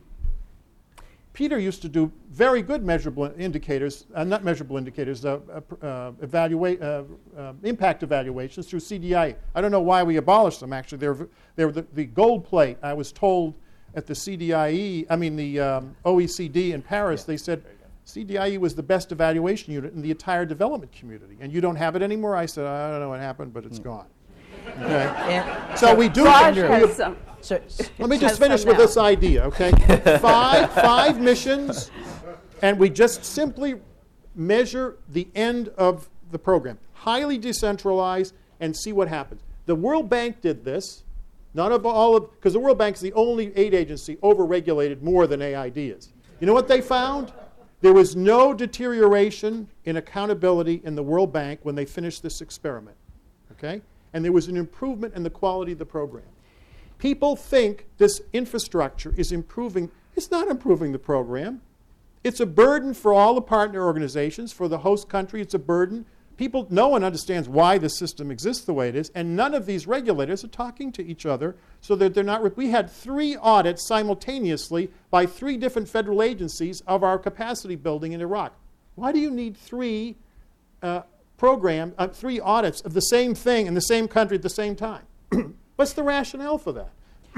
Peter used to do very good measurable indicators, uh, not measurable indicators, uh, uh, uh, evaluate, uh, uh, impact evaluations through C D I E. I don't know why we abolished them, actually. They're, they're the, the gold plate. I was told at the C D I E, I mean the um, O E C D in Paris, yeah, they said C D I E was the best evaluation unit in the entire development community. And you don't have it anymore? I said, I don't know what happened, but it's mm. gone. Okay. And so we do... Raj has some. So, let me just finish with this idea, okay? five, five missions, and we just simply measure the end of the program. Highly decentralized, and see what happens. The World Bank did this. None of all of, because the World Bank is the only aid agency over-regulated more than A I D is. You know what they found? There was no deterioration in accountability in the World Bank when they finished this experiment, okay? And there was an improvement in the quality of the program. People think this infrastructure is improving. It's not improving the program. It's a burden for all the partner organizations. For the host country, it's a burden. People, no one understands why the system exists the way it is, and none of these regulators are talking to each other so that they're not... Re- we had three audits simultaneously by three different federal agencies of our capacity building in Iraq. Why do you need three uh, program, uh, three audits of the same thing in the same country at the same time? What's the rationale for that?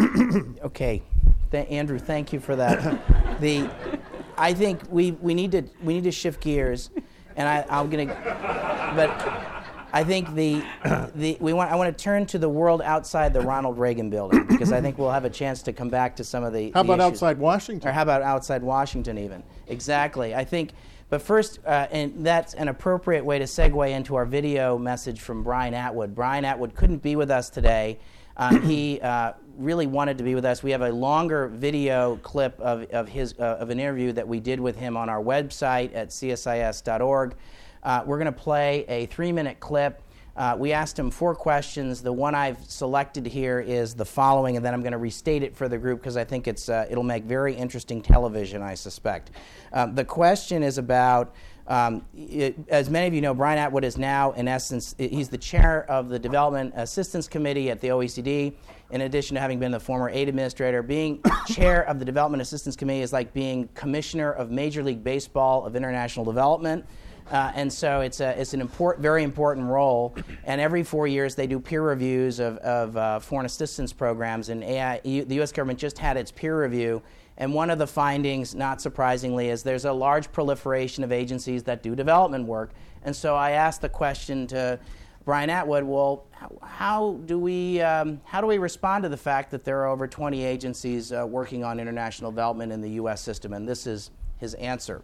Okay, Th- Andrew, thank you for that. the, I think we, we need to we need to shift gears, and I, I'm gonna, but I think the the we want I want to turn to the world outside the Ronald Reagan building, because I think we'll have a chance to come back to some of the. How the about issues. outside Washington? Or how about outside Washington even? Exactly. I think. But first, uh, and that's an appropriate way to segue into our video message from Brian Atwood. Brian Atwood couldn't be with us today. Um, he uh, really wanted to be with us. We have a longer video clip of, of his uh, of an interview that we did with him on our website at C S I S dot org. Uh, we're going to play a three-minute clip. Uh, we asked him four questions. The one I've selected here is the following, and then I'm going to restate it for the group because I think it's uh, it'll make very interesting television, I suspect. Um, the question is about, um, it, as many of you know, Brian Atwood is now, in essence, he's the chair of the Development Assistance Committee at the O E C D, in addition to having been the former aid administrator. Being chair of the Development Assistance Committee is like being commissioner of Major League Baseball of International Development. Uh, and so it's a it's an important, very important role. And every four years they do peer reviews of, of uh, foreign assistance programs. And A I, the U S government just had its peer review. And one of the findings, not surprisingly, is there's a large proliferation of agencies that do development work. And so I asked the question to Brian Atwood, well, how, how do we um, how do we respond to the fact that there are over twenty agencies uh, working on international development in the U S system? And this is his answer.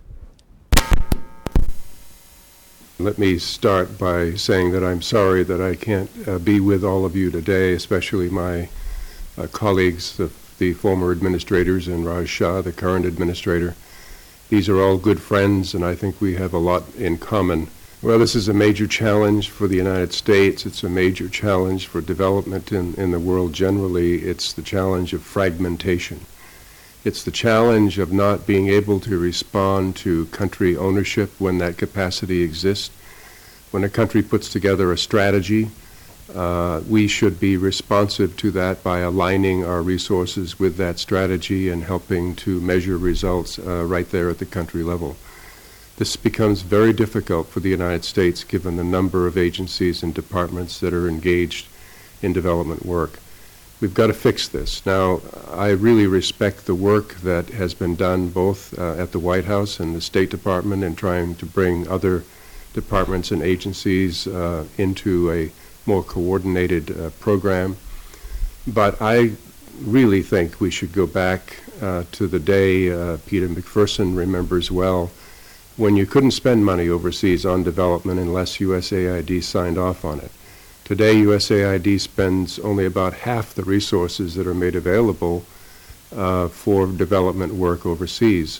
Let me start by saying that I'm sorry that I can't uh, be with all of you today, especially my uh, colleagues, the, the former administrators, and Raj Shah, the current administrator. These are all good friends, and I think we have a lot in common. Well, this is a major challenge for the United States. It's a major challenge for development in, in the world generally. It's the challenge of fragmentation. It's the challenge of not being able to respond to country ownership when that capacity exists. When a country puts together a strategy, uh, we should be responsive to that by aligning our resources with that strategy and helping to measure results uh, right there at the country level. This becomes very difficult for the United States given the number of agencies and departments that are engaged in development work. We've got to fix this. Now, I really respect the work that has been done both uh, at the White House and the State Department in trying to bring other departments and agencies uh, into a more coordinated uh, program. But I really think we should go back uh, to the day uh, Peter McPherson remembers well, when you couldn't spend money overseas on development unless U S A I D signed off on it. Today, U S A I D spends only about half the resources that are made available uh, for development work overseas.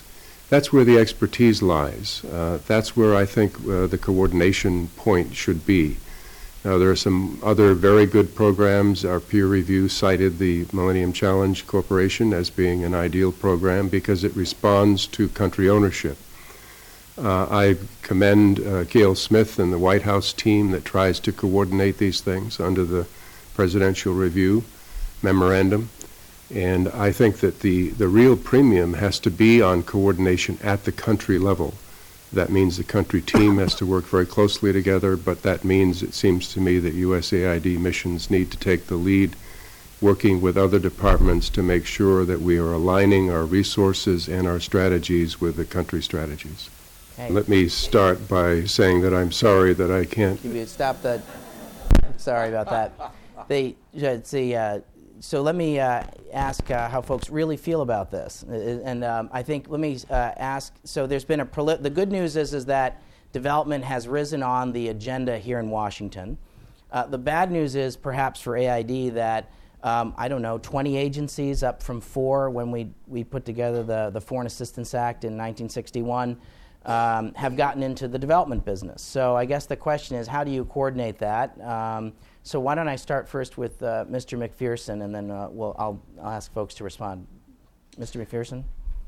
That's where the expertise lies. Uh, that's where I think uh, the coordination point should be. Now, there are some other very good programs. Our peer review cited the Millennium Challenge Corporation as being an ideal program because it responds to country ownership. Uh, I commend uh, Gail Smith and the White House team that tries to coordinate these things under the Presidential Review Memorandum. And I think that the, the real premium has to be on coordination at the country level. That means the country team has to work very closely together, but that means, it seems to me, that U S A I D missions need to take the lead, working with other departments to make sure that we are aligning our resources and our strategies with the country strategies. Okay. Let me start by saying that I'm sorry that I can't. If you stop the, sorry about that. The, it's the, uh, so let me uh, ask uh, how folks really feel about this. And um, I think, let me uh, ask, so there's been a, proli- the good news is, is that development has risen on the agenda here in Washington. Uh, the bad news is perhaps for A I D that, um, I don't know, twenty agencies up from four when we, we put together the, the Foreign Assistance Act in nineteen sixty-one um, have gotten into the development business. So I guess the question is, how do you coordinate that? Um, So why don't I start first with uh, Mister McPherson, and then uh, we'll, I'll, I'll ask folks to respond. Mister McPherson?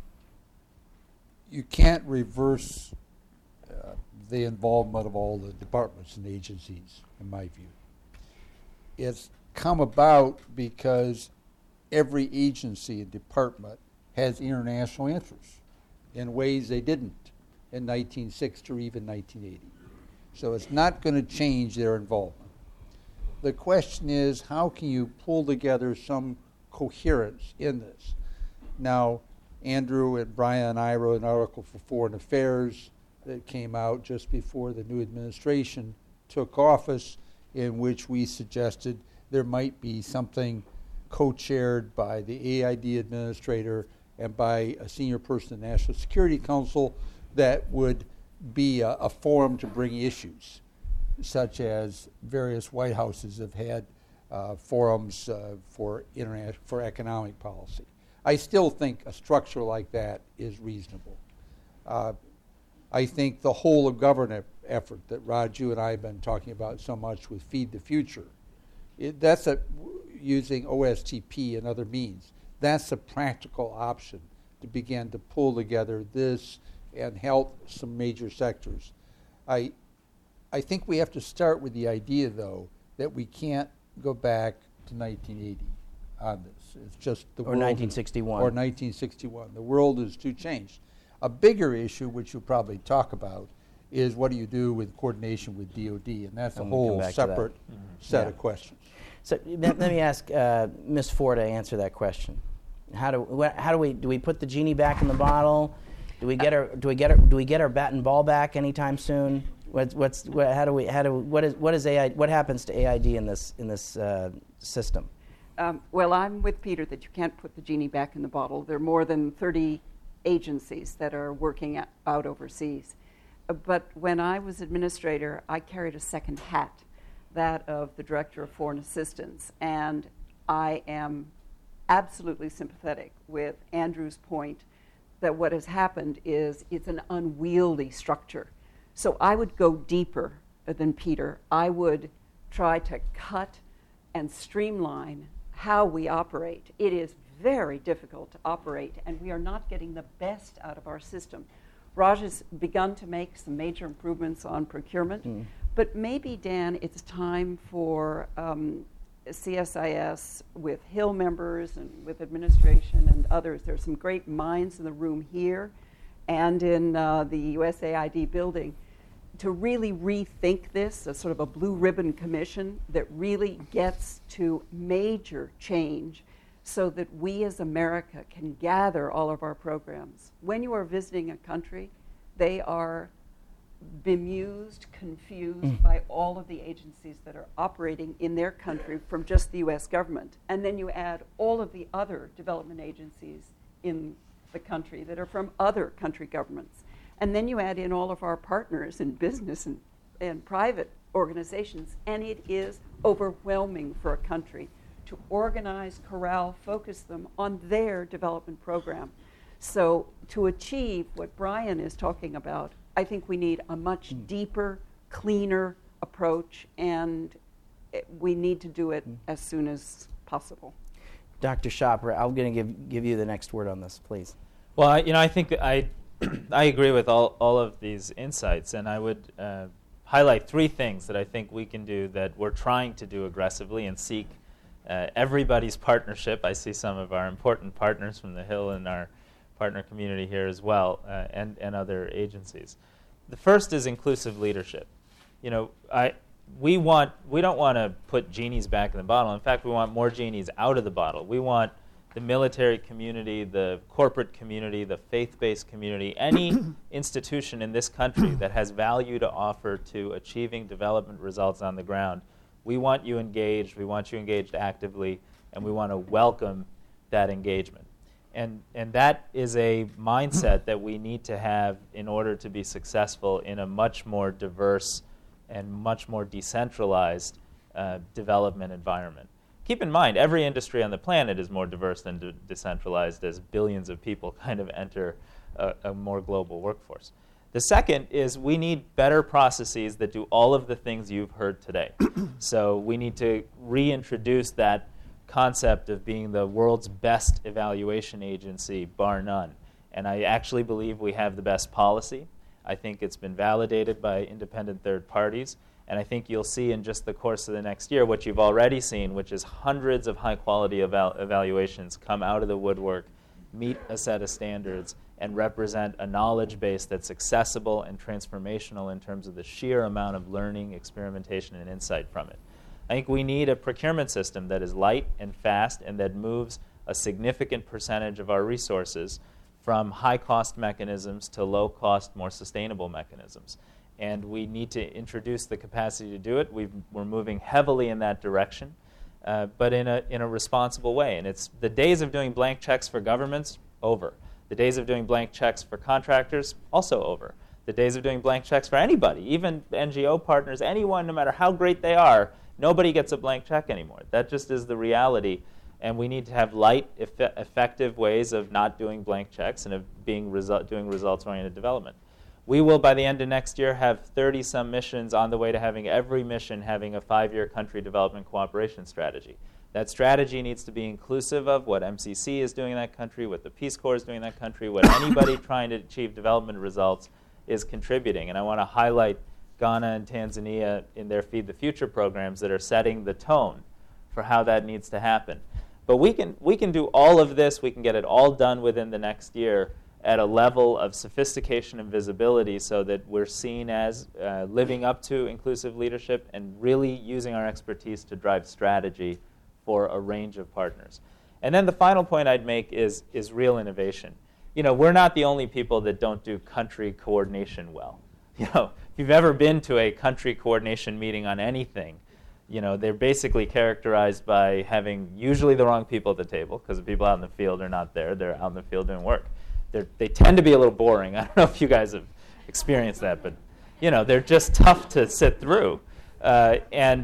You can't reverse uh, the involvement of all the departments and agencies, in my view. It's come about because every agency and department has international interests in ways they didn't in nineteen sixty or even nineteen eighty. So it's not going to change their involvement. The question is, how can you pull together some coherence in this? Now, Andrew and Brian and I wrote an article for Foreign Affairs that came out just before the new administration took office, in which we suggested there might be something co-chaired by the A I D administrator and by a senior person in the National Security Council that would be a, a forum to bring issues, such as various White Houses have had uh, forums uh, for internet for economic policy. I still think a structure like that is reasonable. Uh, I think the whole of government effort that Raju and I have been talking about so much with Feed the Future, it, that's a, using O S T P and other means, that's a practical option to begin to pull together this and help some major sectors. I. I think we have to start with the idea, though, that we can't go back to nineteen eighty on this. It's just the or world nineteen is, sixty-one. or nineteen sixty-one. The world is too changed. A bigger issue, which you'll probably talk about, is what do you do with coordination with D O D, and that's And a we'll come whole back to separate that. set Yeah. of questions. So let, let me ask uh, Miz Ford to answer that question. How do wh- how do we do we put the genie back in the bottle? Do we get our do we get our, do we get our bat and ball back anytime soon? What's, what's what, how do we how do what is what is A I what happens to A I D in this in this uh, system? Um, well, I'm with Peter that you can't put the genie back in the bottle. There are more than thirty agencies that are working at, out overseas. Uh, but when I was administrator, I carried a second hat, that of the Director of Foreign Assistance, and I am absolutely sympathetic with Andrew's point that what has happened is it's an unwieldy structure. So I would go deeper than Peter. I would try to cut and streamline how we operate. It is very difficult to operate, and we are not getting the best out of our system. Raj has begun to make some major improvements on procurement, mm. but maybe, Dan, it's time for um, C S I S with Hill members and with administration and others. There's some great minds in the room here and in uh, the U S A I D building to really rethink this as sort of a blue ribbon commission that really gets to major change so that we as America can gather all of our programs. When you are visiting a country, they are bemused, confused mm. by all of the agencies that are operating in their country from just the U S government. And then you add all of the other development agencies in the country that are from other country governments. And then you add in all of our partners in business and, and private organizations, and it is overwhelming for a country to organize, corral, focus them on their development program. So to achieve what Brian is talking about, I think we need a much Mm. deeper, cleaner approach, and it, we need to do it Mm. as soon as possible. Doctor Schopper, I'm going to give give you the next word on this, please. Well, I, you know, I think that I, I agree with all, all of these insights, and I would uh, highlight three things that I think we can do that we're trying to do aggressively and seek uh, everybody's partnership. I see some of our important partners from the Hill and our partner community here as well, uh, and, and other agencies. The first is inclusive leadership. You know, I we want we don't want to put genies back in the bottle. In fact, we want more genies out of the bottle. We want the military community, the corporate community, the faith-based community, any institution in this country that has value to offer to achieving development results on the ground. We want you engaged, we want you engaged actively, and we want to welcome that engagement. And, and that is a mindset that we need to have in order to be successful in a much more diverse and much more decentralized uh, development environment. Keep in mind, every industry on the planet is more diverse than de- decentralized as billions of people kind of enter a, a more global workforce. The second is we need better processes that do all of the things you've heard today. So we need to reintroduce that concept of being the world's best evaluation agency, bar none. And I actually believe we have the best policy. I think it's been validated by independent third parties. And I think you'll see in just the course of the next year what you've already seen, which is hundreds of high-quality eval- evaluations come out of the woodwork, meet a set of standards, and represent a knowledge base that's accessible and transformational in terms of the sheer amount of learning, experimentation, and insight from it. I think we need a procurement system that is light and fast and that moves a significant percentage of our resources from high-cost mechanisms to low-cost, more sustainable mechanisms. And we need to introduce the capacity to do it. We've, we're moving heavily in that direction, uh, but in a in a responsible way. And it's the days of doing blank checks for governments, over. The days of doing blank checks for contractors, also over. The days of doing blank checks for anybody, even N G O partners, anyone, no matter how great they are, nobody gets a blank check anymore. That just is the reality. And we need to have light, eff- effective ways of not doing blank checks and of being resu- doing results-oriented development. We will, by the end of next year, have thirty-some missions on the way to having every mission having a five-year country development cooperation strategy. That strategy needs to be inclusive of what M C C is doing in that country, what the Peace Corps is doing in that country, what anybody trying to achieve development results is contributing. And I want to highlight Ghana and Tanzania in their Feed the Future programs that are setting the tone for how that needs to happen. But we can we can do all of this, we can get it all done within the next year at a level of sophistication and visibility so that we're seen as uh, living up to inclusive leadership and really using our expertise to drive strategy for a range of partners. And then the final point I'd make is, is real innovation. You know, we're not the only people that don't do country coordination well. You know, if you've ever been to a country coordination meeting on anything, you know, they're basically characterized by having usually the wrong people at the table because the people out in the field are not there. They're out in the field doing work. They're, they tend to be a little boring. I don't know if you guys have experienced that, but you know they're just tough to sit through, uh, and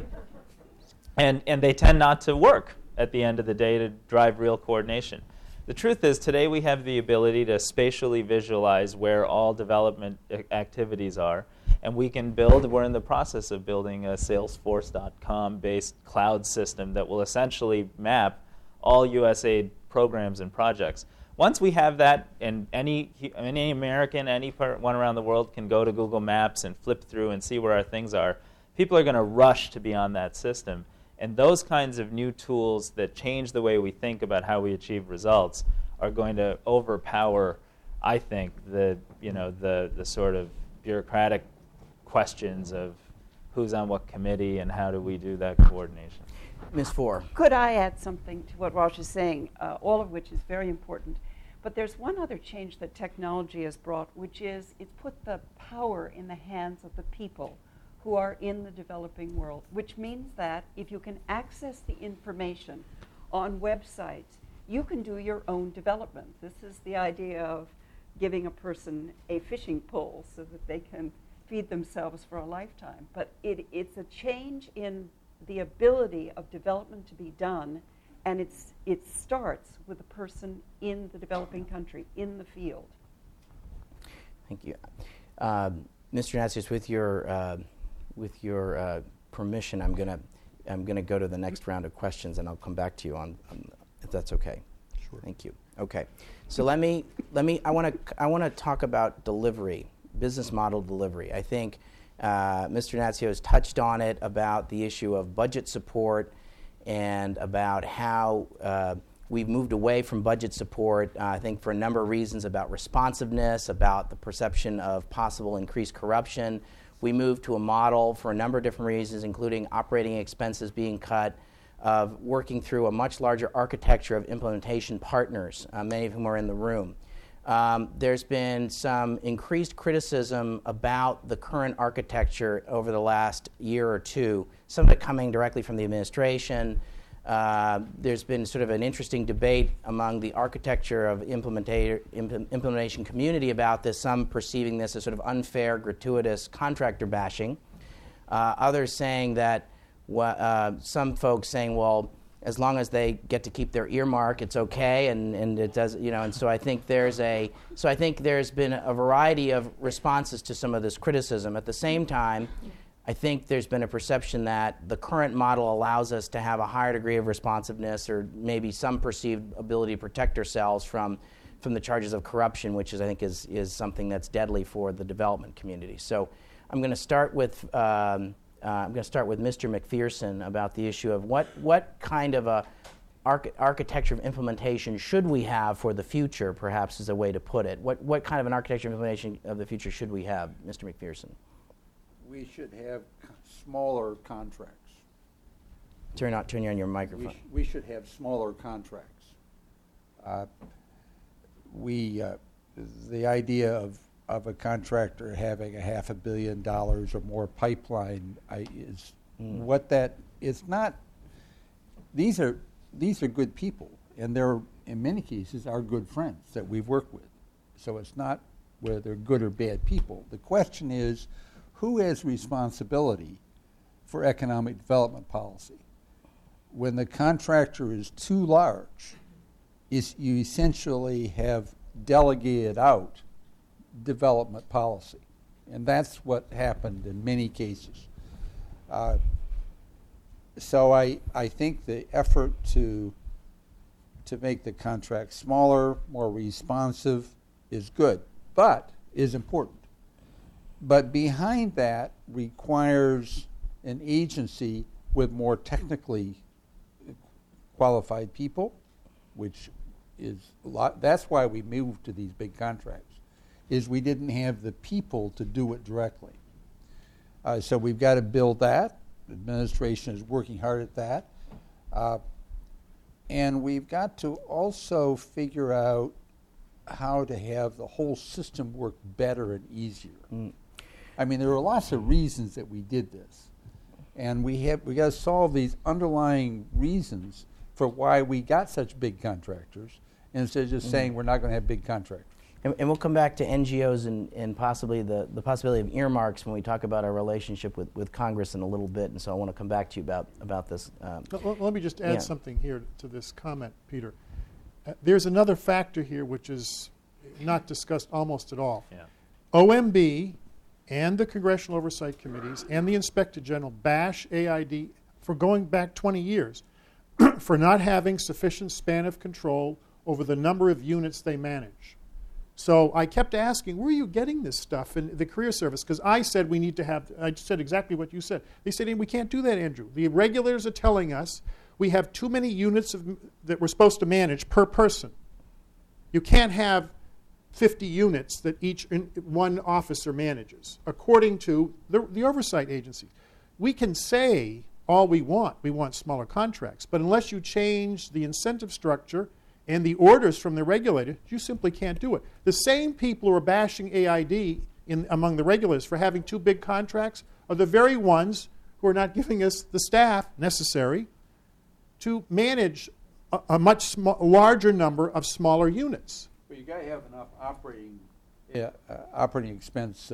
and and they tend not to work at the end of the day to drive real coordination. The truth is, today we have the ability to spatially visualize where all development activities are, and we can build. We're in the process of building a Salesforce dot com based cloud system that will essentially map all U S A I D programs and projects. Once we have that, and any any American, any one around the world can go to Google Maps and flip through and see where our things are, people are going to rush to be on that system. And those kinds of new tools that change the way we think about how we achieve results are going to overpower, I think, the you know the the sort of bureaucratic questions of who's on what committee and how do we do that coordination. Miz Four. Could I add something to what Raj is saying, uh, all of which is very important. But there's one other change that technology has brought, which is it's put the power in the hands of the people who are in the developing world, which means that if you can access the information on websites, you can do your own development. This is the idea of giving a person a fishing pole so that they can feed themselves for a lifetime. But it, it's a change in the ability of development to be done and it's it starts with a person in the developing country, in the field. Thank you. Um, Mister Natsios, with your uh, with your uh, permission, I'm gonna I'm gonna go to the next round of questions, and I'll come back to you on, on if that's okay. Sure. Thank you. Okay. So let me let me I want to I want to talk about delivery, business model delivery. I think uh, Mister Natsios touched on it about the issue of budget support and about how uh, we've moved away from budget support, uh, I think for a number of reasons, about responsiveness, about the perception of possible increased corruption. We moved to a model for a number of different reasons, including operating expenses being cut, of working through a much larger architecture of implementation partners, uh, many of whom are in the room. Um, there's been some increased criticism about the current architecture over the last year or two, some of it coming directly from the administration. Uh, there's been sort of an interesting debate among the architecture of implementa- imp- implementation community about this, some perceiving this as sort of unfair, gratuitous contractor bashing. Uh, others saying that, uh, some folks saying, well, as long as they get to keep their earmark, it's okay, and, and it does, you know, and so I think there's a, so I think there's been a variety of responses to some of this criticism. At the same time, I think there's been a perception that the current model allows us to have a higher degree of responsiveness, or maybe some perceived ability to protect ourselves from, from the charges of corruption, which is, I think, is, is something that's deadly for the development community. So I'm going to start with um, uh, I'm going to start with Mister McPherson about the issue of what what kind of a arch- architecture of implementation should we have for the future, perhaps is a way to put it. What what kind of an architecture of implementation of the future should we have, Mister McPherson? We should have c- smaller contracts. Turn on, turn on your We, microphone. sh- we should have smaller contracts. Uh, we, uh, the idea of, of a contractor having a half a billion dollars or more pipeline I, is Mm. what that is not. These are these are good people, and they're in many cases our good friends that we've worked with. So it's not whether they're good or bad people. The question is, who has responsibility for economic development policy? When the contractor is too large, is you essentially have delegated out development policy. And that's what happened in many cases. Uh, so I, I think the effort to, to make the contract smaller, more responsive is good, but is important. But behind that requires an agency with more technically qualified people, which is a lot. That's why we moved to these big contracts, is we didn't have the people to do it directly. Uh, so we've got to build that. The administration is working hard at that. Uh, and we've got to also figure out how to have the whole system work better and easier. Mm. I mean, there are lots of reasons that we did this, and we have we got to solve these underlying reasons for why we got such big contractors, instead of just mm. saying we're not going to have big contractors. And, and we'll come back to N G Os and, and possibly the, the possibility of earmarks when we talk about our relationship with, with Congress in a little bit, and so I want to come back to you about, about this. Um, Let, let me just add yeah. something here to this comment, Peter. Uh, there's another factor here which is not discussed almost at all. Yeah. O M B and the Congressional Oversight Committees and the Inspector General bash A I D for going back twenty years for not having sufficient span of control over the number of units they manage. So I kept asking, where are you getting this stuff in the Career Service? Because I said we need to have, I said exactly what you said. They said, we can't do that, Andrew. The regulators are telling us we have too many units of, that we're supposed to manage per person. You can't have fifty units that each in, one officer manages, according to the, the oversight agencies. We can say all we want. We want smaller contracts. But unless you change the incentive structure and the orders from the regulator, you simply can't do it. The same people who are bashing A I D in, among the regulators for having too big contracts are the very ones who are not giving us the staff necessary to manage a, a much sm- larger number of smaller units. Well, you got to have enough operating, yeah, uh, operating expense uh,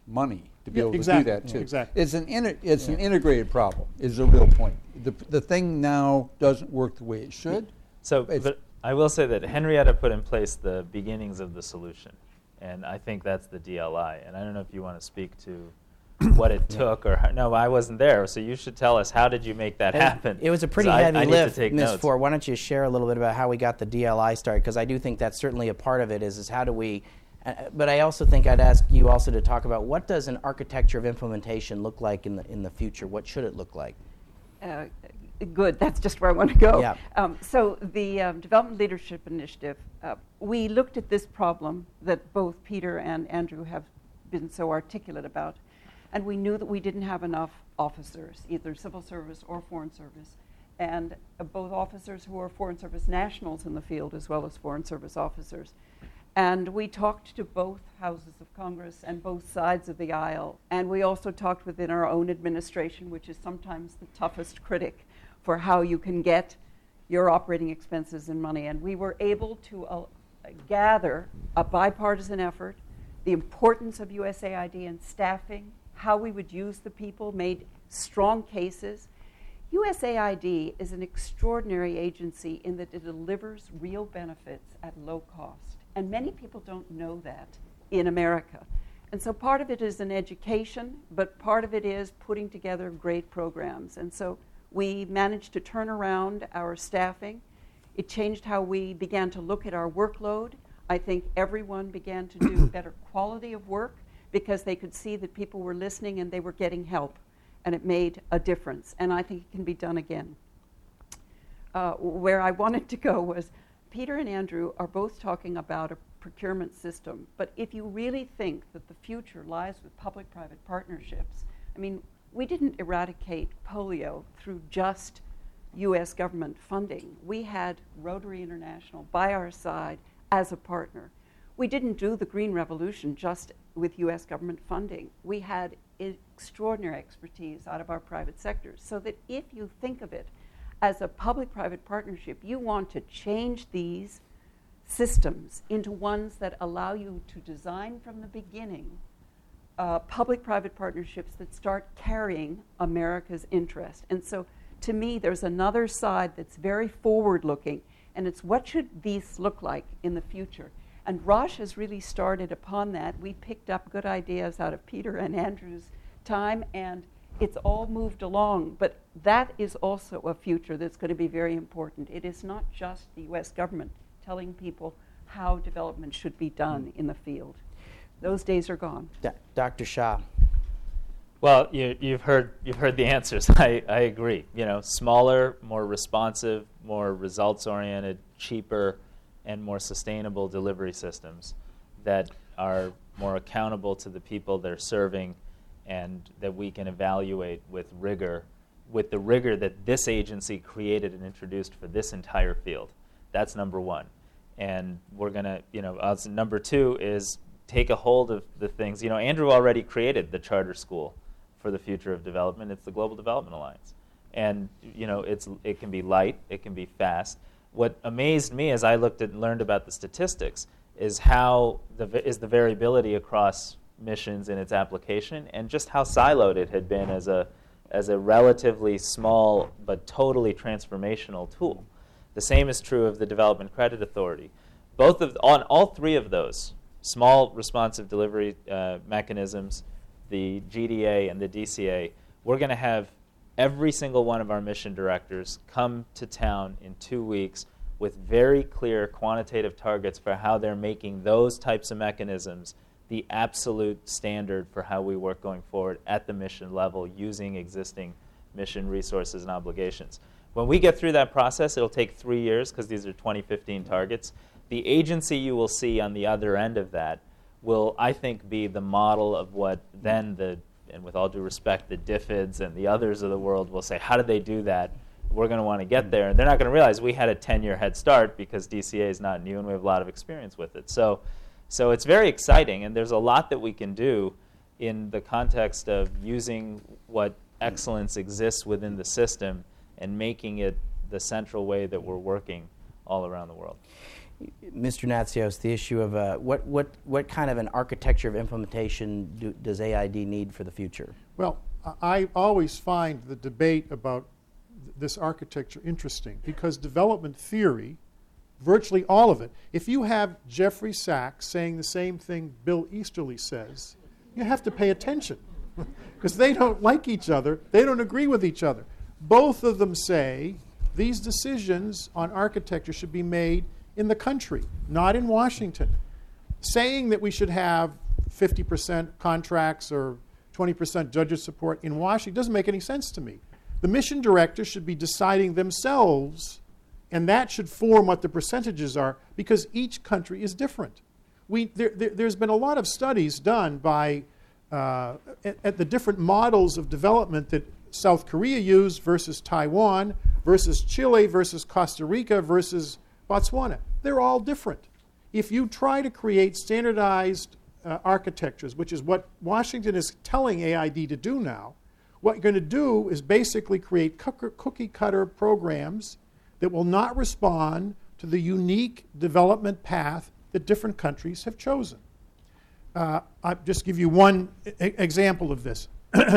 money to be Yeah, able to exactly, do that too. exactly. It's an inter- it's an integrated problem. Is the real point. The the thing now doesn't work the way it should. So, It's- but I will say that Henrietta put in place the beginnings of the solution, and I think that's the D L I. And I don't know if you want to speak to what it took, or how, no, I wasn't there, so you should tell us, how did you make that And happen? It was a pretty 'Cause I- heavy I need to lift, take Miz notes. Ford. Why don't you share a little bit about how we got the D L I started? Because I do think that's certainly a part of it. Is is how do we? Uh, but I also think I'd ask you also to talk about what does an architecture of implementation look like in the in the future? What should it look like? Uh, good. That's just where I want to go. Yeah. Um, so the um, Development Leadership Initiative, uh, we looked at this problem that both Peter and Andrew have been so articulate about, and we knew that we didn't have enough officers, either civil service or foreign service, and uh, both officers who are foreign service nationals in the field as well as foreign service officers. And we talked to both houses of Congress and both sides of the aisle. And we also talked within our own administration, which is sometimes the toughest critic for how you can get your operating expenses and money. And we were able to uh, gather a bipartisan effort, the importance of U S A I D and staffing, how we would use the people, made strong cases. U S A I D is an extraordinary agency in that it delivers real benefits at low cost. And many people don't know that in America. And so part of it is an education, but part of it is putting together great programs. And so we managed to turn around our staffing. It changed how we began to look at our workload. I think everyone began to do better quality of work because they could see that people were listening and they were getting help. And it made a difference. And I think it can be done again. Uh, where I wanted to go was, Peter and Andrew are both talking about a procurement system, but if you really think that the future lies with public-private partnerships, I mean, we didn't eradicate polio through just U S government funding. We had Rotary International by our side as a partner. We didn't do the Green Revolution just with U S government funding. We had extraordinary expertise out of our private sectors, so that if you think of it as a public-private partnership, you want to change these systems into ones that allow you to design from the beginning uh, public-private partnerships that start carrying America's interest. And so, to me, there's another side that's very forward-looking, and it's what should these look like in the future. And Raj has really started upon that. We picked up good ideas out of Peter and Andrew's time, and it's all moved along, but that is also a future that's going to be very important. It is not just the U S government telling people how development should be done in the field. Those days are gone. D- Doctor Shah. Well, you, you've heard you've heard the answers. I, I agree. You know, smaller, more responsive, more results-oriented, cheaper, and more sustainable delivery systems that are more accountable to the people they're serving, and that we can evaluate with rigor, with the rigor that this agency created and introduced for this entire field. That's number one. And we're going to, you know, uh, number two is take a hold of the things. You know, Andrew already created the charter school for the future of development. It's the Global Development Alliance. And, you know, it's it can be light, it can be fast. What amazed me as I looked at and learned about the statistics is how the is the variability across missions in its application, and just how siloed it had been as a as a relatively small but totally transformational tool. The same is true of the Development Credit Authority. Both of on all three of those small responsive delivery uh, mechanisms, the G D A and the D C A, we're going to have every single one of our mission directors come to town in two weeks with very clear quantitative targets for how they're making those types of mechanisms the absolute standard for how we work going forward at the mission level using existing mission resources and obligations. When we get through that process, it'll take three years because these are twenty fifteen targets. The agency you will see on the other end of that will, I think, be the model of what then the, and with all due respect, the D F I Ds and the others of the world will say, how did they do that? We're going to want to get there. And they're not going to realize we had a ten-year head start because D C A is not new and we have a lot of experience with it. So, so it's very exciting, and there's a lot that we can do in the context of using what excellence exists within the system and making it the central way that we're working all around the world. Mister Natsios, the issue of uh, what, what, what kind of an architecture of implementation do, does A I D need for the future? Well, I always find the debate about th- this architecture interesting because development theory, virtually all of it, if you have Jeffrey Sachs saying the same thing Bill Easterly says, you have to pay attention because they don't like each other. They don't agree with each other. Both of them say these decisions on architecture should be made in the country, not in Washington. Saying that we should have fifty percent contracts or twenty percent judges support in Washington doesn't make any sense to me. The mission directors should be deciding themselves, and that should form what the percentages are because each country is different. We, there, there, there's been a lot of studies done by uh, at, at the different models of development that South Korea used versus Taiwan versus Chile versus Costa Rica versus Botswana. They're all different. If you try to create standardized uh, architectures, which is what Washington is telling A I D to do now, what you're going to do is basically create cookie cutter programs that will not respond to the unique development path that different countries have chosen. Uh, I'll just give you one e- example of this.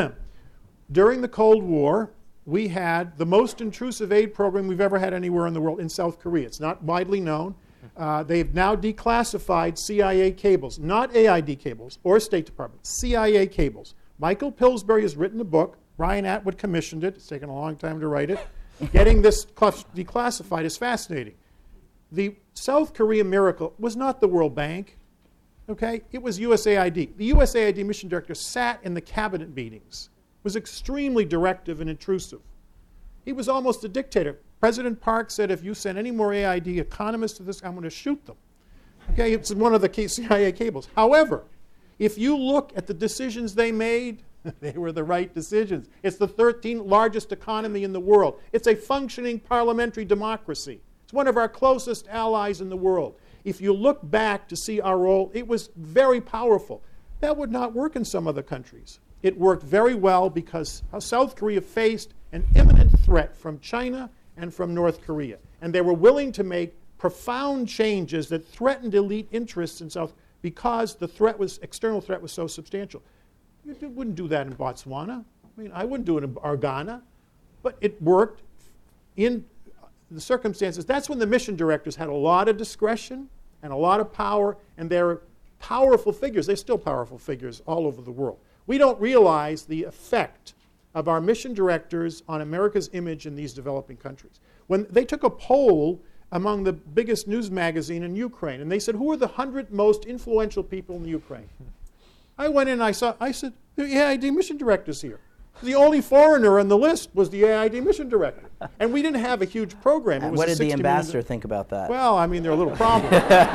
During the Cold War, we had the most intrusive aid program we've ever had anywhere in the world in South Korea. It's not widely known. Uh, they've now declassified C I A cables, not A I D cables or State Department, C I A cables. Michael Pillsbury has written a book. Brian Atwood commissioned it. It's taken a long time to write it. Getting this declassified is fascinating. The South Korea miracle was not the World Bank. Okay? It was U S A I D. The U S A I D mission director sat in the cabinet meetings, was extremely directive and intrusive. He was almost a dictator. President Park said, if you send any more A I D economists to this, I'm going to shoot them. Okay, it's one of the C I A cables. However, if you look at the decisions they made, they were the right decisions. It's the thirteenth largest economy in the world. It's a functioning parliamentary democracy. It's one of our closest allies in the world. If you look back to see our role, it was very powerful. That would not work in some other countries. It worked very well because South Korea faced an imminent threat from China and from North Korea. And they were willing to make profound changes that threatened elite interests in South because the threat was, external threat was so substantial. You wouldn't do that in Botswana. I mean, I wouldn't do it in Ghana. But it worked in the circumstances. That's when the mission directors had a lot of discretion and a lot of power, and they're powerful figures. They're still powerful figures all over the world. We don't realize the effect of our mission directors on America's image in these developing countries. When they took a poll among the biggest news magazine in Ukraine, and they said, who are the one hundred most influential people in Ukraine? I went in and I saw, I said, the A I D mission director's here. The only foreigner on the list was the A I D mission director. And we didn't have a huge program. It was what a did the sixty ambassador million think about that? Well, I mean, there are little problems.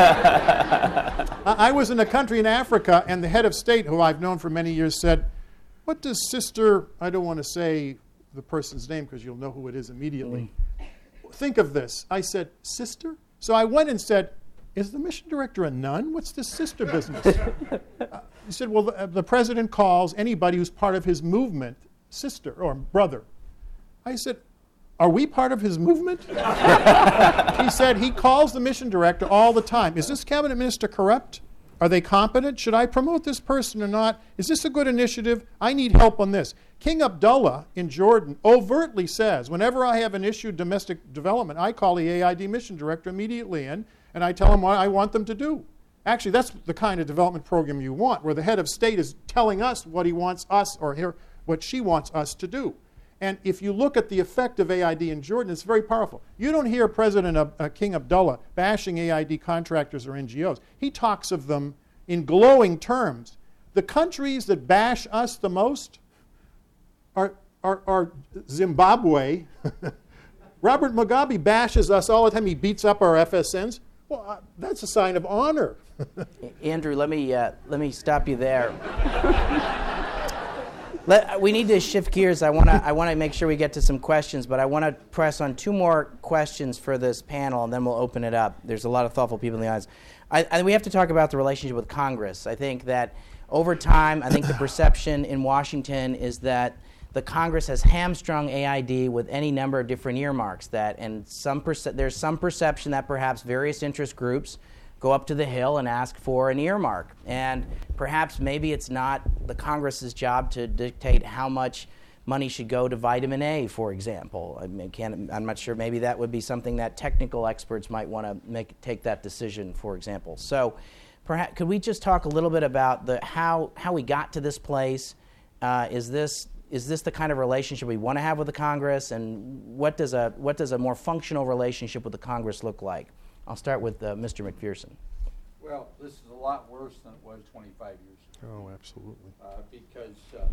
I was in a country in Africa, and the head of state, who I've known for many years, said, what does Sister, I don't want to say the person's name because you'll know who it is immediately. Mm. Think of this. I said, sister? So I went and said, is the mission director a nun? What's this sister business? uh, he said, well, the, uh, the president calls anybody who's part of his movement sister or brother. I said, are we part of his movement? He said, he calls the mission director all the time. Is this cabinet minister corrupt? Are they competent? Should I promote this person or not? Is this a good initiative? I need help on this. King Abdullah in Jordan overtly says, whenever I have an issue domestic development, I call the A I D mission director immediately in, and I tell him what I want them to do. Actually, that's the kind of development program you want, where the head of state is telling us what he wants us or here, what she wants us to do. And if you look at the effect of A I D in Jordan, it's very powerful. You don't hear President Ab- uh, King Abdullah bashing A I D contractors or N G Os. He talks of them in glowing terms. The countries that bash us the most are, are, are Zimbabwe. Robert Mugabe bashes us all the time. He beats up our F S Ns. Well, uh, that's a sign of honor. Andrew, let me uh, let me stop you there. Let, we need to shift gears. I want to I want to make sure we get to some questions, but I want to press on two more questions for this panel, and then we'll open it up. There's a lot of thoughtful people in the audience. I, I, we have to talk about the relationship with Congress. I think that over time, I think the perception in Washington is that the Congress has hamstrung A I D with any number of different earmarks. That and some perce- there's some perception that perhaps various interest groups go up to the Hill and ask for an earmark. And perhaps maybe it's not the Congress's job to dictate how much money should go to vitamin A, for example. I mean, can't, I'm not sure. Maybe that would be something that technical experts might want to make take that decision, for example. So perhaps could we just talk a little bit about the how how we got to this place? Uh, is this is this the kind of relationship we want to have with the Congress, and what does a what does a more functional relationship with the Congress look like? I'll start with uh, Mister McPherson. Well, this is a lot worse than it was twenty-five years ago. Oh, absolutely. Uh, because, uh,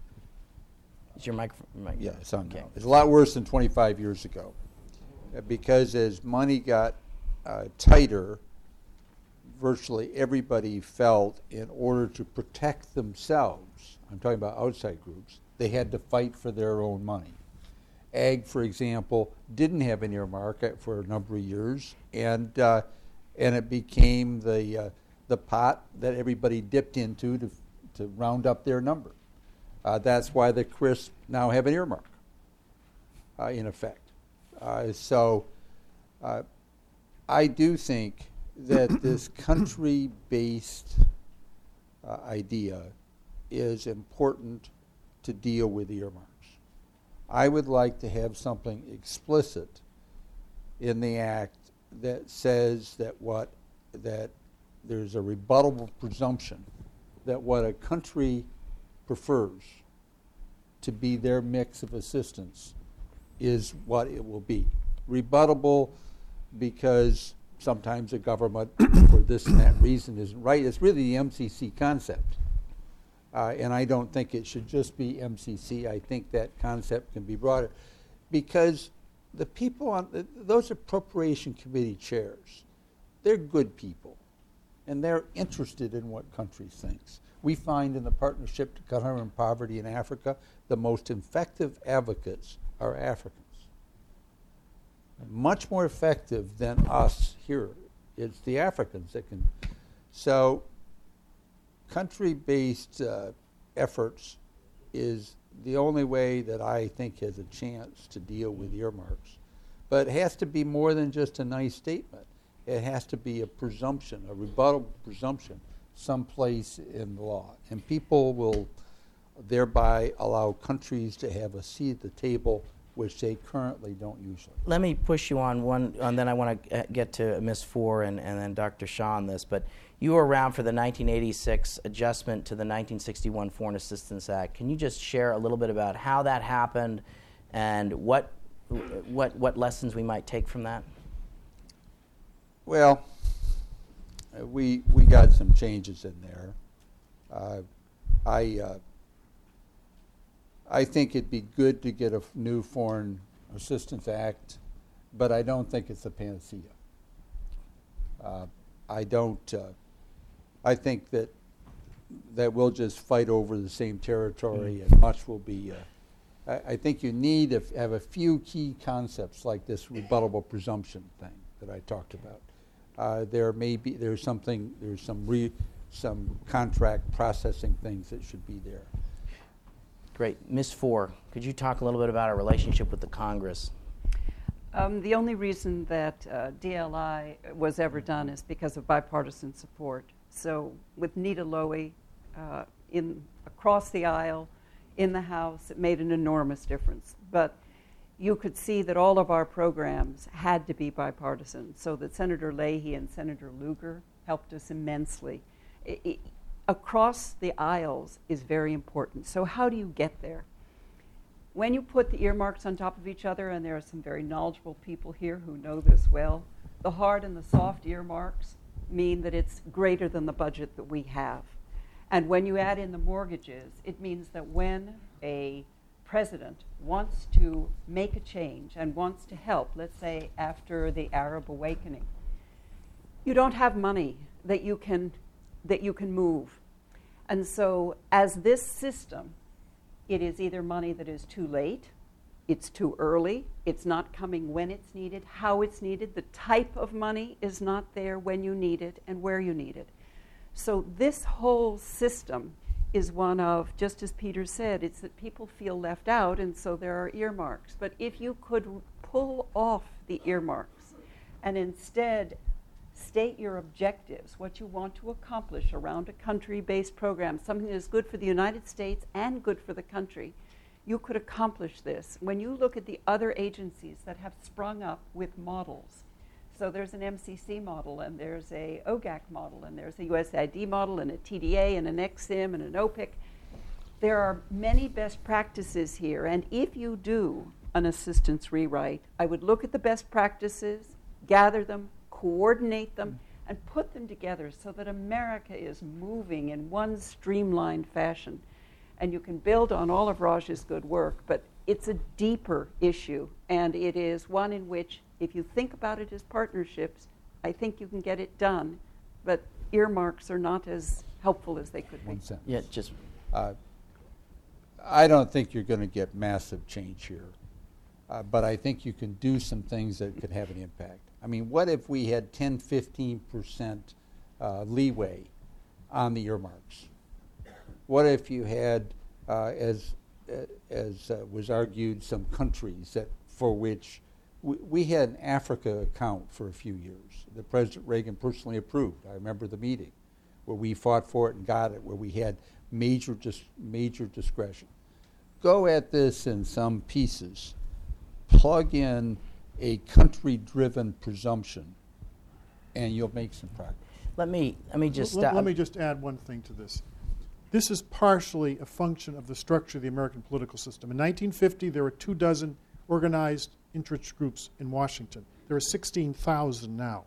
Is your microphone? Mic- yeah, it's on okay. now. It's a lot worse than twenty-five years ago. Uh, because as money got uh, tighter, virtually everybody felt in order to protect themselves, I'm talking about outside groups, they had to fight for their own money. Ag, for example, didn't have an earmark for a number of years, and uh, and it became the uh, the pot that everybody dipped into to to round up their number. Uh, that's why the crisp now have an earmark, uh, in effect. Uh, so, uh, I do think that this country-based uh, idea is important to deal with earmarks. I would like to have something explicit in the act that says that what that there's a rebuttable presumption that what a country prefers to be their mix of assistance is what it will be. Rebuttable because sometimes a government, for this and that reason, isn't right. It's really the M C C concept. Uh, and I don't think it should just be M C C. I think that concept can be broader. Because the people on, th- those appropriation committee chairs, they're good people. And they're interested in what country thinks. We find in the Partnership to Counter Poverty in Africa, the most effective advocates are Africans. Much more effective than us here. It's the Africans that can. So, country-based uh, efforts is the only way that I think has a chance to deal with earmarks. But it has to be more than just a nice statement. It has to be a presumption, a rebuttable presumption, someplace in the law. And people will thereby allow countries to have a seat at the table, which they currently don't usually. Let me push you on one, and then I want to get to Miz Four and, and then Doctor Shaw on this. But you were around for the nineteen eighty-six adjustment to the nineteen sixty-one Foreign Assistance Act. Can you just share a little bit about how that happened and what what what lessons we might take from that? Well, uh, we we got some changes in there. Uh, I uh, I think it'd be good to get a f- new Foreign Assistance Act, but I don't think it's a panacea. Uh, I don't. Uh, I think that that we'll just fight over the same territory, mm-hmm. and much will be. Uh, I, I think you need to f- have a few key concepts like this rebuttable presumption thing that I talked about. Uh, there may be there's something there's some re, some contract processing things that should be there. Great. Miz Four, could you talk a little bit about our relationship with the Congress? Um, the only reason that uh, D L I was ever done is because of bipartisan support. So with Nita Lowey uh, in across the aisle in the House, it made an enormous difference. But you could see that all of our programs had to be bipartisan, so that Senator Leahy and Senator Lugar helped us immensely. It, it, across the aisles is very important. So how do you get there? When you put the earmarks on top of each other, and there are some very knowledgeable people here who know this well, the hard and the soft earmarks mean that it's greater than the budget that we have. And when you add in the mortgages, it means that when a president wants to make a change and wants to help, let's say after the Arab awakening, you don't have money that you can that you can move. And so as this system, it is either money that is too late, it's too early, it's not coming when it's needed, how it's needed, the type of money is not there when you need it and where you need it. So this whole system is one of, just as Peter said, it's that people feel left out, and so there are earmarks. But if you could pull off the earmarks and instead state your objectives, what you want to accomplish around a country-based program, something that is good for the United States and good for the country, you could accomplish this. When you look at the other agencies that have sprung up with models, so there's an M C C model, and there's a O G A C model, and there's a U S A I D model, and a T D A, and an X I M, and an O P I C. There are many best practices here, and if you do an assistance rewrite, I would look at the best practices, gather them, coordinate them, and put them together so that America is moving in one streamlined fashion. And you can build on all of Raj's good work, but it's a deeper issue, and it is one in which, if you think about it as partnerships, I think you can get it done, but earmarks are not as helpful as they could be. One sentence. Yeah, just Uh, I don't think you're going to get massive change here, uh, but I think you can do some things that could have an impact. I mean, what if we had ten, fifteen percent uh, leeway on the earmarks? What if you had, uh, as uh, as uh, was argued, some countries that for which we, we had an Africa account for a few years that President Reagan personally approved. I remember the meeting where we fought for it and got it, where we had major dis- major discretion. Go at this in some pieces. Plug in a country-driven presumption, and you'll make some progress. let me let me just Let, stop. let me just add one thing to this. This is partially a function of the structure of the American political system. In nineteen fifty, there were two dozen organized interest groups in Washington. There are sixteen thousand now.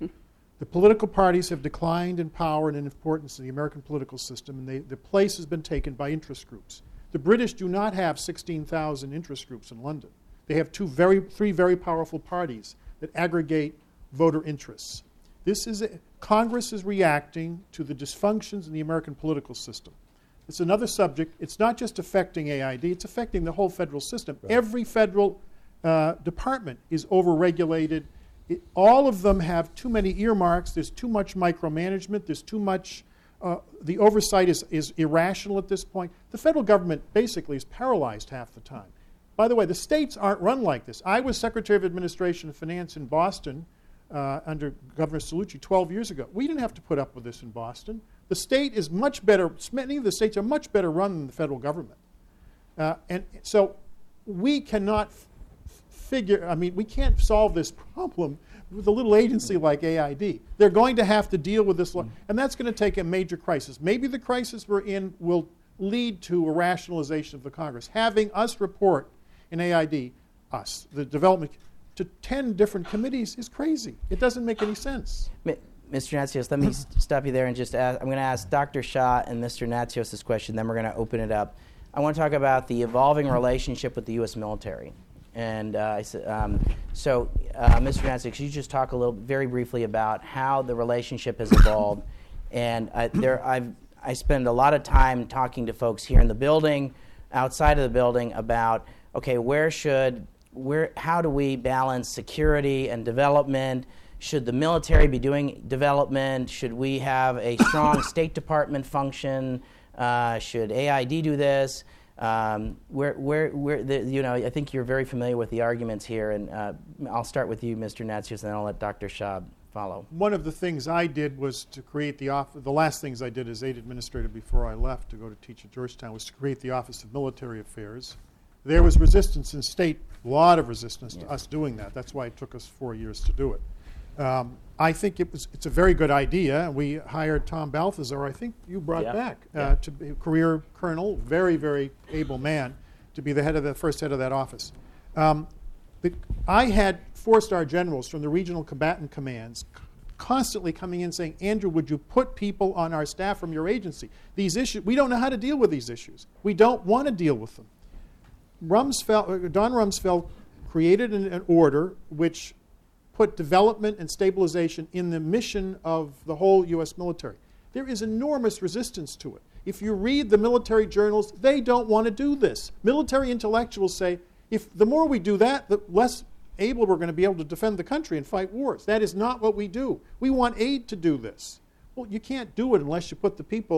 The political parties have declined in power and in importance in the American political system, and they, the place has been taken by interest groups. The British do not have sixteen thousand interest groups in London. They have two very, three very powerful parties that aggregate voter interests. This is a, Congress is reacting to the dysfunctions in the American political system. It's another subject. It's not just affecting A I D, it's affecting the whole federal system. Right. Every federal uh, department is overregulated. It, all of them have too many earmarks. There's too much micromanagement. There's too much, uh, the oversight is, is irrational at this point. The federal government basically is paralyzed half the time. By the way, the states aren't run like this. I was Secretary of Administration and Finance in Boston uh, under Governor Cellucci twelve years ago. We didn't have to put up with this in Boston. The state is much better, many of the states are much better run than the federal government. Uh, and so we cannot f- figure, I mean, we can't solve this problem with a little agency like A I D. They're going to have to deal with this, lo- and that's going to take a major crisis. Maybe the crisis we're in will lead to a rationalization of the Congress. Having us report in A I D, us, the development, to ten different committees is crazy. It doesn't make any sense. Mister Natsios, let me s- stop you there and just ask, I'm going to ask Doctor Shah and Mister Natsios this question, then we're going to open it up. I want to talk about the evolving relationship with the U S military. And uh, I said, um, so, uh, Mister Natsios, could you just talk a little, very briefly about how the relationship has evolved? And uh, there, I've, I spend a lot of time talking to folks here in the building, outside of the building, about, okay, where should, where, how do we balance security and development? Should the military be doing development? Should we have a strong State Department function? Uh, should A I D do this? Um, where, where, where? The, you know, I think you're very familiar with the arguments here, and uh, I'll start with you, Mister Natsios, and then I'll let Doctor Shah follow. One of the things I did was to create the office. The last things I did as aide administrator before I left to go to teach at Georgetown was to create the Office of Military Affairs. There was resistance in state, a lot of resistance Yes. to us doing that. That's why it took us four years to do it. Um, I think it was. It's a very good idea. We hired Tom Balthazar, I think you brought Yeah. back, uh, Yeah. to be a career colonel, very, very able man, to be the head of the first head of that office. Um, the, I had four-star generals from the regional combatant commands c- constantly coming in saying, Andrew, would you put people on our staff from your agency? These issues, we don't know how to deal with these issues. We don't want to deal with them. Rumsfeld, uh, Don Rumsfeld created an, an order which put development and stabilization in the mission of the whole U S military. There is enormous resistance to it. If you read the military journals, they don't want to do this. Military intellectuals say, if the more we do that, the less able we're going to be able to defend the country and fight wars. That is not what we do. We want aid to do this. Well, you can't do it unless you put the people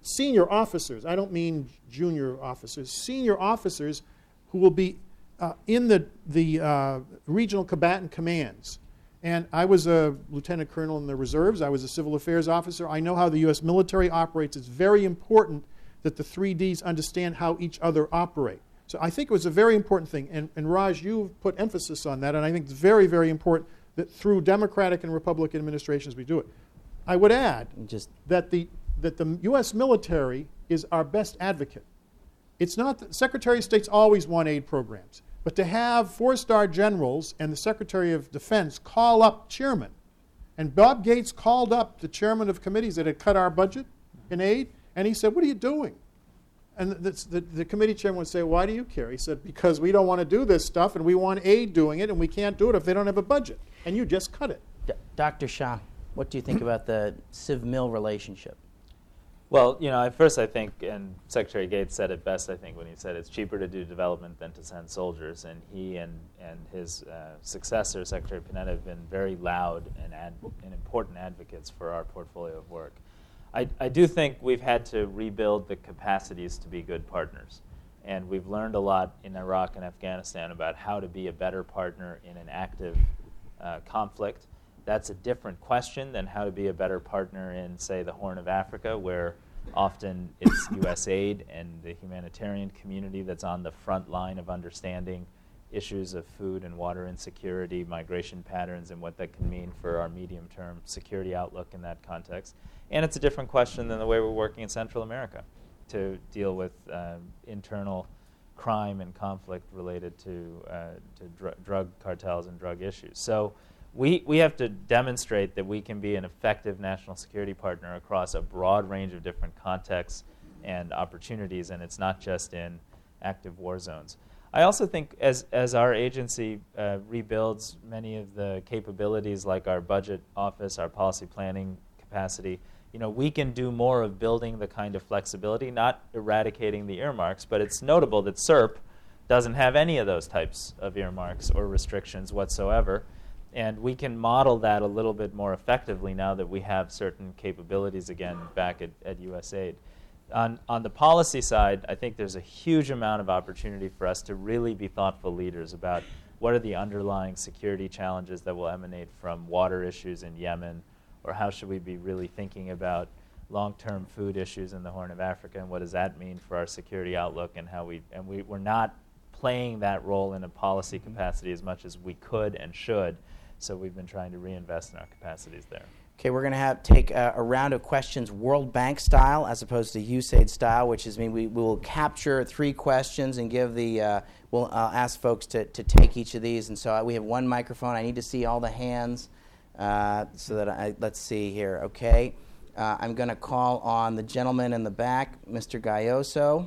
senior officers, I don't mean junior officers, senior officers who will be uh, in the, the uh, regional combatant commands. And I was a lieutenant colonel in the reserves. I was a civil affairs officer. I know how the U S military operates. It's very important that the three Ds understand how each other operate. So I think it was a very important thing. And, and Raj, you've put emphasis on that, and I think it's very, very important that through Democratic and Republican administrations we do it. I would add Just that the, that the U S military is our best advocate. It's not that Secretary of State's always want aid programs, but to have four-star generals and the Secretary of Defense call up chairmen, and Bob Gates called up the chairman of committees that had cut our budget in aid, and he said, "What are you doing?" And the, the, the committee chairman would say, "Why do you care?" He said, "Because we don't want to do this stuff, and we want aid doing it, and we can't do it if they don't have a budget. And you just cut it." D- Doctor Shah, what do you think about the Civ-Mill relationship? Well, you know, at first I think, and Secretary Gates said it best, I think, when he said it's cheaper to do development than to send soldiers. And he and, and his uh, successor, Secretary Panetta, have been very loud and, ad- and important advocates for our portfolio of work. I, I do think we've had to rebuild the capacities to be good partners. And we've learned a lot in Iraq and Afghanistan about how to be a better partner in an active uh, conflict. That's a different question than how to be a better partner in, say, the Horn of Africa, where often it's U S aid and the humanitarian community that's on the front line of understanding issues of food and water insecurity, migration patterns, and what that can mean for our medium-term security outlook in that context. And it's a different question than the way we're working in Central America to deal with uh, internal crime and conflict related to, uh, to dr- drug cartels and drug issues. So we, we have to demonstrate that we can be an effective national security partner across a broad range of different contexts and opportunities, and it's not just in active war zones. I also think as, as our agency uh, rebuilds many of the capabilities like our budget office, our policy planning capacity, you know, we can do more of building the kind of flexibility, not eradicating the earmarks, but it's notable that S E R P doesn't have any of those types of earmarks or restrictions whatsoever. And we can model that a little bit more effectively now that we have certain capabilities again back at, at U S aid. On, on the policy side, I think there's a huge amount of opportunity for us to really be thoughtful leaders about what are the underlying security challenges that will emanate from water issues in Yemen, or how should we be really thinking about long-term food issues in the Horn of Africa, and what does that mean for our security outlook, and how we, and we, we're not playing that role in a policy capacity as much as we could and should. So we've been trying to reinvest in our capacities there. Okay, we're going to have take a, a round of questions World Bank style as opposed to U S A I D style, which is mean we, we will capture three questions and give the uh, we'll uh, ask folks to, to take each of these. And so uh, we have one microphone. I need to see all the hands uh, so that I let's see here. Okay, uh, I'm going to call on the gentleman in the back, Mister Gayoso.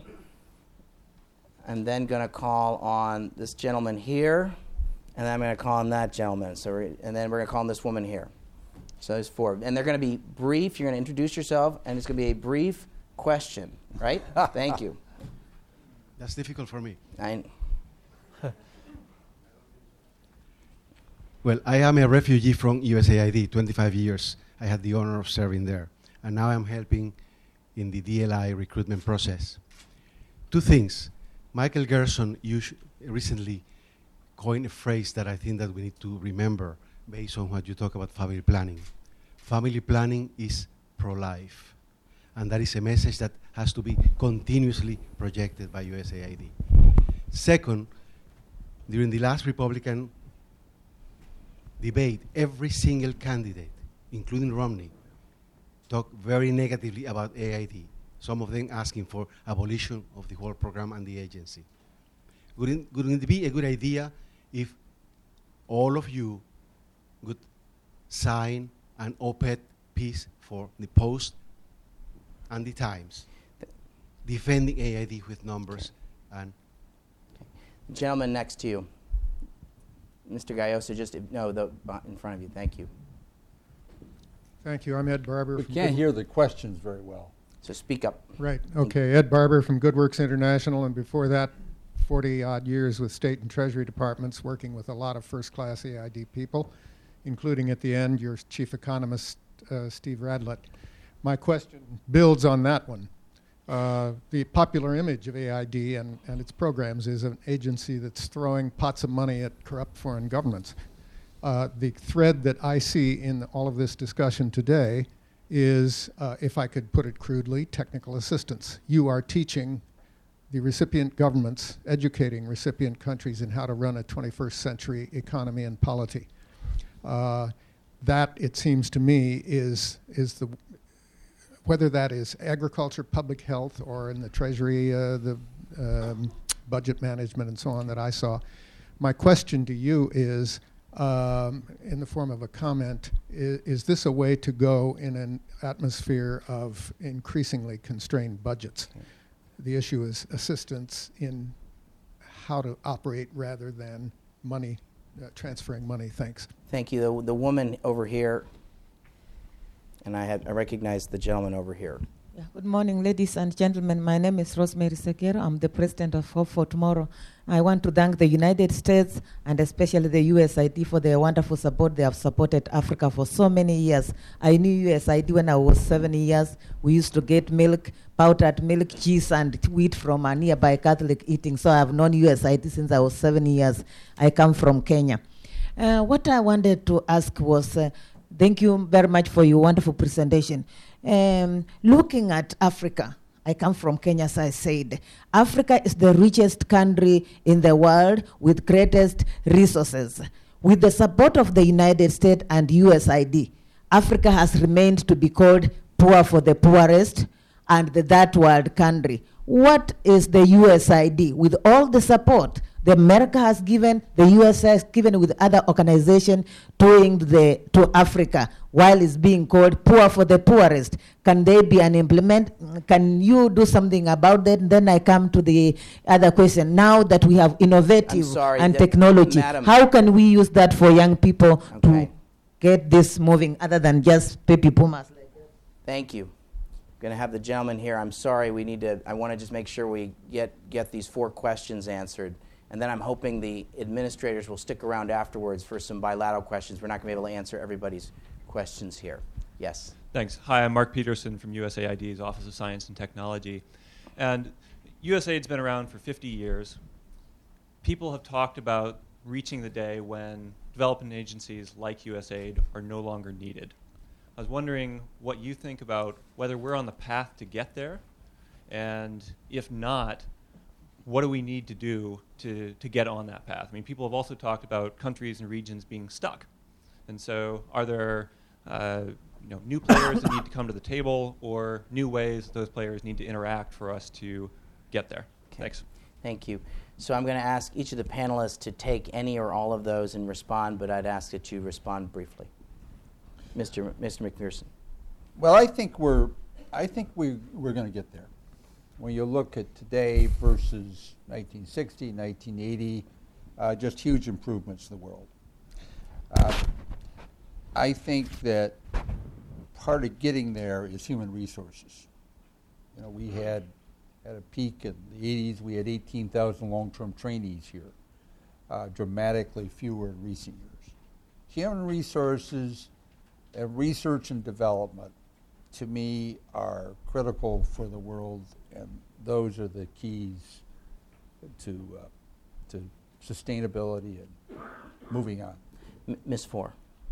I'm then going to call on this gentleman here. And then I'm going to call on that gentleman. So, we're, and then we're going to call on this woman here. So there's four, and they're going to be brief. You're going to introduce yourself, and it's going to be a brief question, right? Thank you. That's difficult for me. I, Well, I am a refugee from U S A I D. twenty-five years I had the honor of serving there, and now I'm helping in the D L I recruitment process. Two things. Michael Gerson us- recently coined a phrase that I think that we need to remember based on what you talk about family planning. Family planning is pro-life, and that is a message that has to be continuously projected by U S A I D. Second, during the last Republican debate, every single candidate, including Romney, talked very negatively about A I D, some of them asking for abolition of the whole program and the agency. Wouldn't, wouldn't it be a good idea if all of you would sign an op-ed piece for the Post and the Times defending A I D with numbers? And gentleman next to you, Mister Gayoso, just no, the in front of you. Thank you. Thank you. I'm Ed Barber. We from can't Good- hear the questions very well. So speak up. Right. Okay. Ed Barber from Good Works International, and before that, forty-odd years with State and Treasury Departments, working with a lot of first-class A I D people, including at the end your chief economist, uh, Steve Radlett. My question builds on that one. Uh, the popular image of A I D and, and its programs is an agency that's throwing pots of money at corrupt foreign governments. Uh, the thread that I see in all of this discussion today is, uh, if I could put it crudely, technical assistance. You are teaching the recipient governments, educating recipient countries in how to run a twenty-first century economy and polity. Uh, that, it seems to me, is, is the, whether that is agriculture, public health, or in the Treasury, uh, the um, budget management and so on that I saw. My question to you is, um, in the form of a comment, is, is this a way to go in an atmosphere of increasingly constrained budgets? The issue is assistance in how to operate rather than money, uh, transferring money. Thanks. Thank you. The, the woman over here, and I, had, I recognize the gentleman over here. Yeah. Good morning, ladies and gentlemen. My name is Rosemary Sekero. I'm the president of Hope for Tomorrow. I want to thank the United States and especially the U S A I D for their wonderful support. They have supported Africa for so many years. I knew U S A I D when I was seven years. We used to get milk, powdered milk, cheese, and wheat from a nearby Catholic eating. So I have known U S A I D since I was seven years. I come from Kenya. Uh, what I wanted to ask was, uh, thank you very much for your wonderful presentation. Um, looking at Africa, I come from Kenya, as I said. Africa is the richest country in the world with greatest resources. With the support of the United States and U S A I D, Africa has remained to be called poor for the poorest and the third world country. What is the U S A I D, with all the support the America has given, the U S has given with other organizations doing the, to Africa, while it's being called poor for the poorest? Can they be an implement? Can you do something about that? Then I come to the other question. Now that we have innovative sorry, and that- technology, Madam. how can we use that for young people Okay. to get this moving other than just baby boomers? Thank you. Going to have the gentleman here. I'm sorry, we need to, I want to just make sure we get, get these four questions answered. And then I'm hoping the administrators will stick around afterwards for some bilateral questions. We're not going to be able to answer everybody's questions here. Yes. Thanks. Hi, I'm Mark Peterson from U S A I D's Office of Science and Technology. And U S A I D's been around for fifty years. People have talked about reaching the day when development agencies like U S A I D are no longer needed. I was wondering what you think about whether we're on the path to get there, and if not, what do we need to do to, to get on that path? I mean, people have also talked about countries and regions being stuck. And so are there uh, you know, new players that need to come to the table, or new ways those players need to interact for us to get there? Okay. Thanks. Thank you. So I'm going to ask each of the panelists to take any or all of those and respond, but I'd ask that you respond briefly. Mister M- Mister McPherson. Well, I think we're, I think we, we're going to get there. When you look at today versus nineteen sixty, nineteen eighty, uh, just huge improvements in the world. Uh, I think that part of getting there is human resources. You know, we had, at a peak in the eighties, we had eighteen thousand long-term trainees here, uh, dramatically fewer in recent years. Human resources and research and development, to me, are critical for the world, and those are the keys to uh, to sustainability and moving on. M- Miz Four.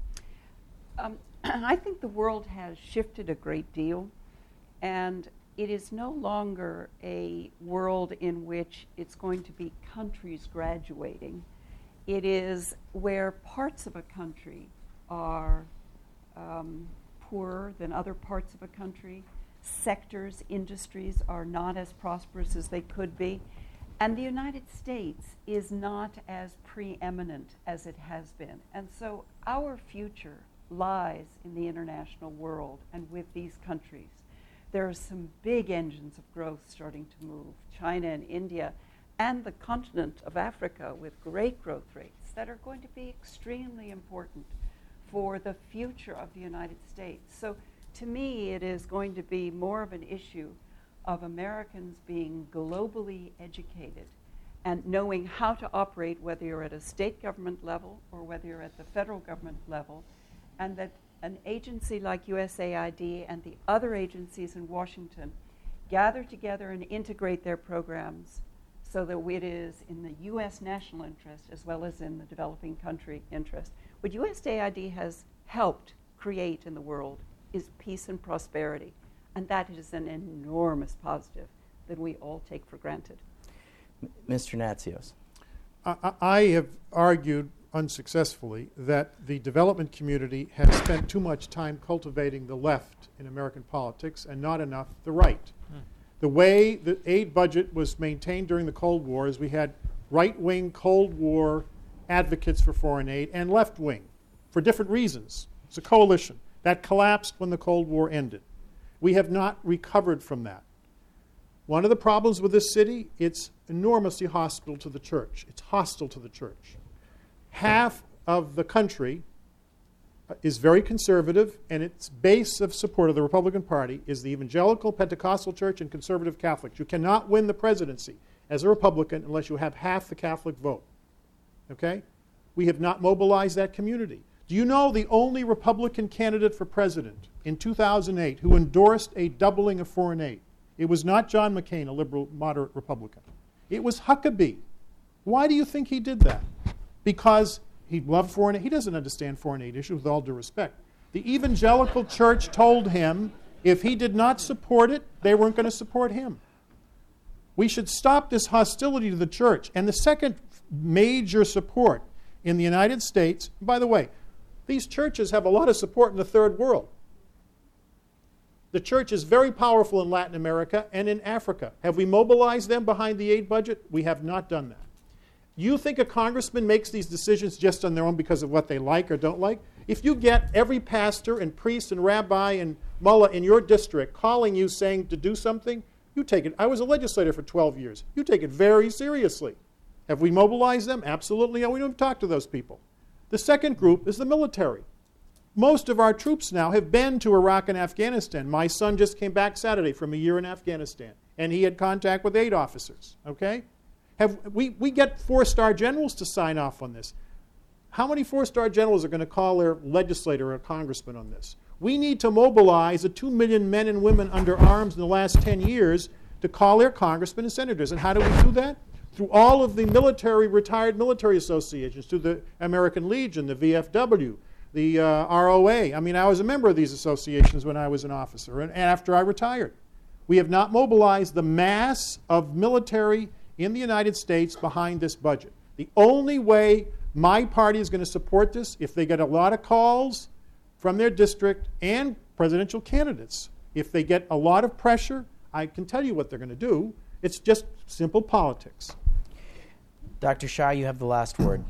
Um, I think the world has shifted a great deal, and it is no longer a world in which it's going to be countries graduating. It is where parts of a country are um, poorer than other parts of a country. Sectors, industries are not as prosperous as they could be. And the United States is not as preeminent as it has been. And so our future lies in the international world and with these countries. There are some big engines of growth starting to move, China and India, and the continent of Africa with great growth rates that are going to be extremely important for the future of the United States. So to me, it is going to be more of an issue of Americans being globally educated and knowing how to operate, whether you're at a state government level or whether you're at the federal government level, and that an agency like U S A I D and the other agencies in Washington gather together and integrate their programs so that it is in the U S national interest as well as in the developing country interest. What U S A I D has helped create in the world is peace and prosperity, and that is an enormous positive that we all take for granted. Mister Natsios. I, I have argued unsuccessfully that the development community has spent too much time cultivating the left in American politics and not enough the right. Hmm. The way the aid budget was maintained during the Cold War is we had right-wing Cold War advocates for foreign aid and left-wing for different reasons. It's a coalition. That collapsed when the Cold War ended. We have not recovered from that. One of the problems with this city, it's enormously hostile to the church. It's hostile to the church. Half of the country is very conservative, and its base of support of the Republican Party is the evangelical Pentecostal church and conservative Catholics. You cannot win the presidency as a Republican unless you have half the Catholic vote. Okay? We have not mobilized that community. Do you know the only Republican candidate for president in two thousand eight who endorsed a doubling of foreign aid? It was not John McCain, a liberal, moderate Republican. It was Huckabee. Why do you think he did that? Because he loved foreign aid. He doesn't understand foreign aid issues, with all due respect. The evangelical church told him if he did not support it, they weren't going to support him. We should stop this hostility to the church. And the second major support in the United States, by the way, these churches have a lot of support in the third world. The church is very powerful in Latin America and in Africa. Have we mobilized them behind the aid budget? We have not done that. You think a congressman makes these decisions just on their own because of what they like or don't like? If you get every pastor and priest and rabbi and mullah in your district calling you saying to do something, you take it. I was a legislator for twelve years. You take it very seriously. Have we mobilized them? Absolutely. And we don't talk to those people. The second group is the military. Most of our troops now have been to Iraq and Afghanistan. My son just came back Saturday from a year in Afghanistan, and he had contact with aid officers. Okay? Have we, we get four-star generals to sign off on this. How many four-star generals are going to call their legislator or congressman on this? We need to mobilize the two million men and women under arms in the last ten years to call their congressmen and senators. And how do we do that? Through all of the military, retired military associations, through the American Legion, the V F W, the uh, R O A. I mean, I was a member of these associations when I was an officer and, and after I retired. We have not mobilized the mass of military in the United States behind this budget. The only way my party is going to support this, if they get a lot of calls from their district and presidential candidates, if they get a lot of pressure, I can tell you what they're going to do. It's just simple politics. Doctor Shah, you have the last word.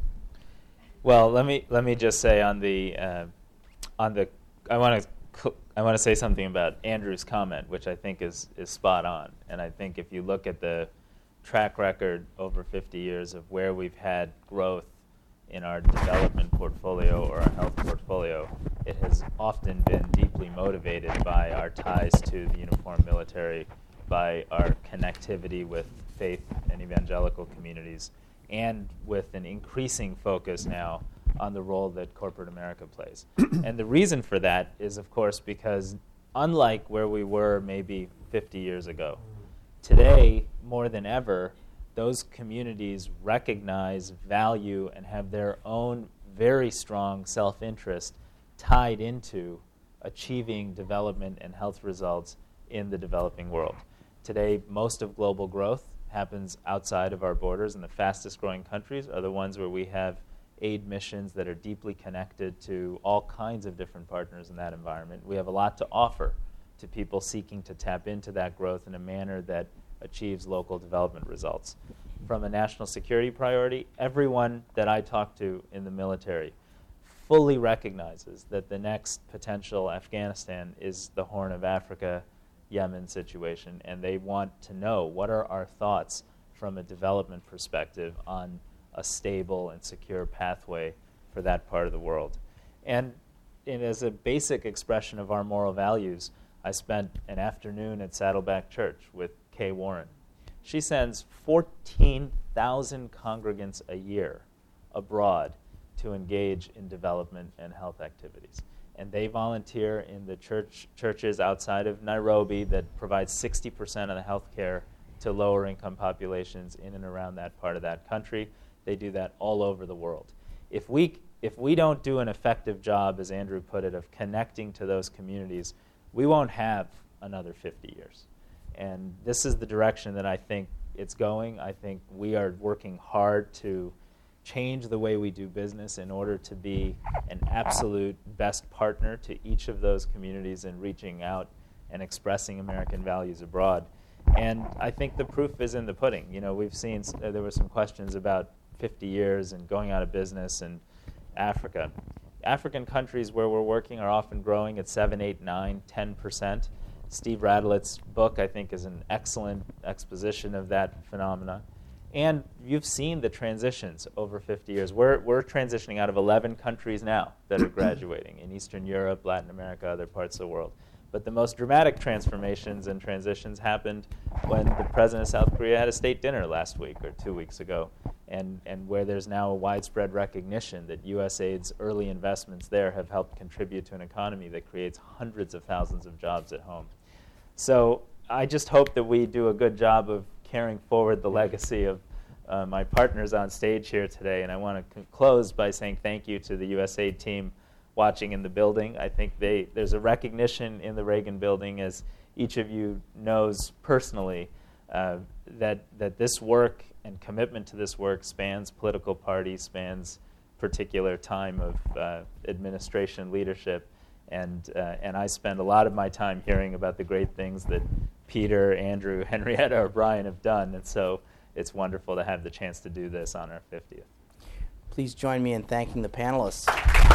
Well, let me let me just say on the uh, on the I want to I want to say something about Andrew's comment, which I think is is spot on. And I think if you look at the track record over fifty years of where we've had growth in our development portfolio or our health portfolio, it has often been deeply motivated by our ties to the uniformed military, by our connectivity with faith and evangelical communities, and with an increasing focus now on the role that corporate America plays. And the reason for that is, of course, because unlike where we were maybe fifty years ago, today, more than ever, those communities recognize, value, and have their own very strong self-interest tied into achieving development and health results in the developing world. Today, most of global growth happens outside of our borders, and the fastest growing countries are the ones where we have aid missions that are deeply connected to all kinds of different partners in that environment. We have a lot to offer to people seeking to tap into that growth in a manner that achieves local development results. From a national security priority, everyone that I talk to in the military fully recognizes that the next potential Afghanistan is the Horn of Africa, Yemen situation, and they want to know what are our thoughts from a development perspective on a stable and secure pathway for that part of the world. And, and as a basic expression of our moral values, I spent an afternoon at Saddleback Church with Kay Warren. She sends fourteen thousand congregants a year abroad to engage in development and health activities. and they volunteer in the church churches outside of Nairobi that provide sixty percent of the health care to lower income populations in and around that part of that country. They do that all over the world. If we if we don't do an effective job, as Andrew put it, of connecting to those communities, we won't have another fifty years. And this is the direction that I think it's going. I think we are working hard to change the way we do business in order to be an absolute best partner to each of those communities in reaching out and expressing American values abroad. And I think the proof is in the pudding. You know, we've seen, uh, there were some questions about fifty years and going out of business in Africa. African countries where we're working are often growing at seven, eight, nine, ten percent. Steve Radlett's book, I think, is an excellent exposition of that phenomena. And you've seen the transitions over fifty years. We're, we're transitioning out of eleven countries now that are graduating in Eastern Europe, Latin America, other parts of the world. But the most dramatic transformations and transitions happened when the president of South Korea had a state dinner last week or two weeks ago, and, and where there's now a widespread recognition that U S A I D's early investments there have helped contribute to an economy that creates hundreds of thousands of jobs at home. So I just hope that we do a good job of carrying forward the legacy of uh, my partners on stage here today. And I want to c- close by saying thank you to the U S A I D team watching in the building. I think they, there's a recognition in the Reagan building, as each of you knows personally, uh, that, that this work and commitment to this work spans political parties, spans particular time of uh, administration leadership. And, uh, and I spend a lot of my time hearing about the great things that Peter, Andrew, Henrietta, or Brian have done. And so it's wonderful to have the chance to do this on our fiftieth. Please join me in thanking the panelists.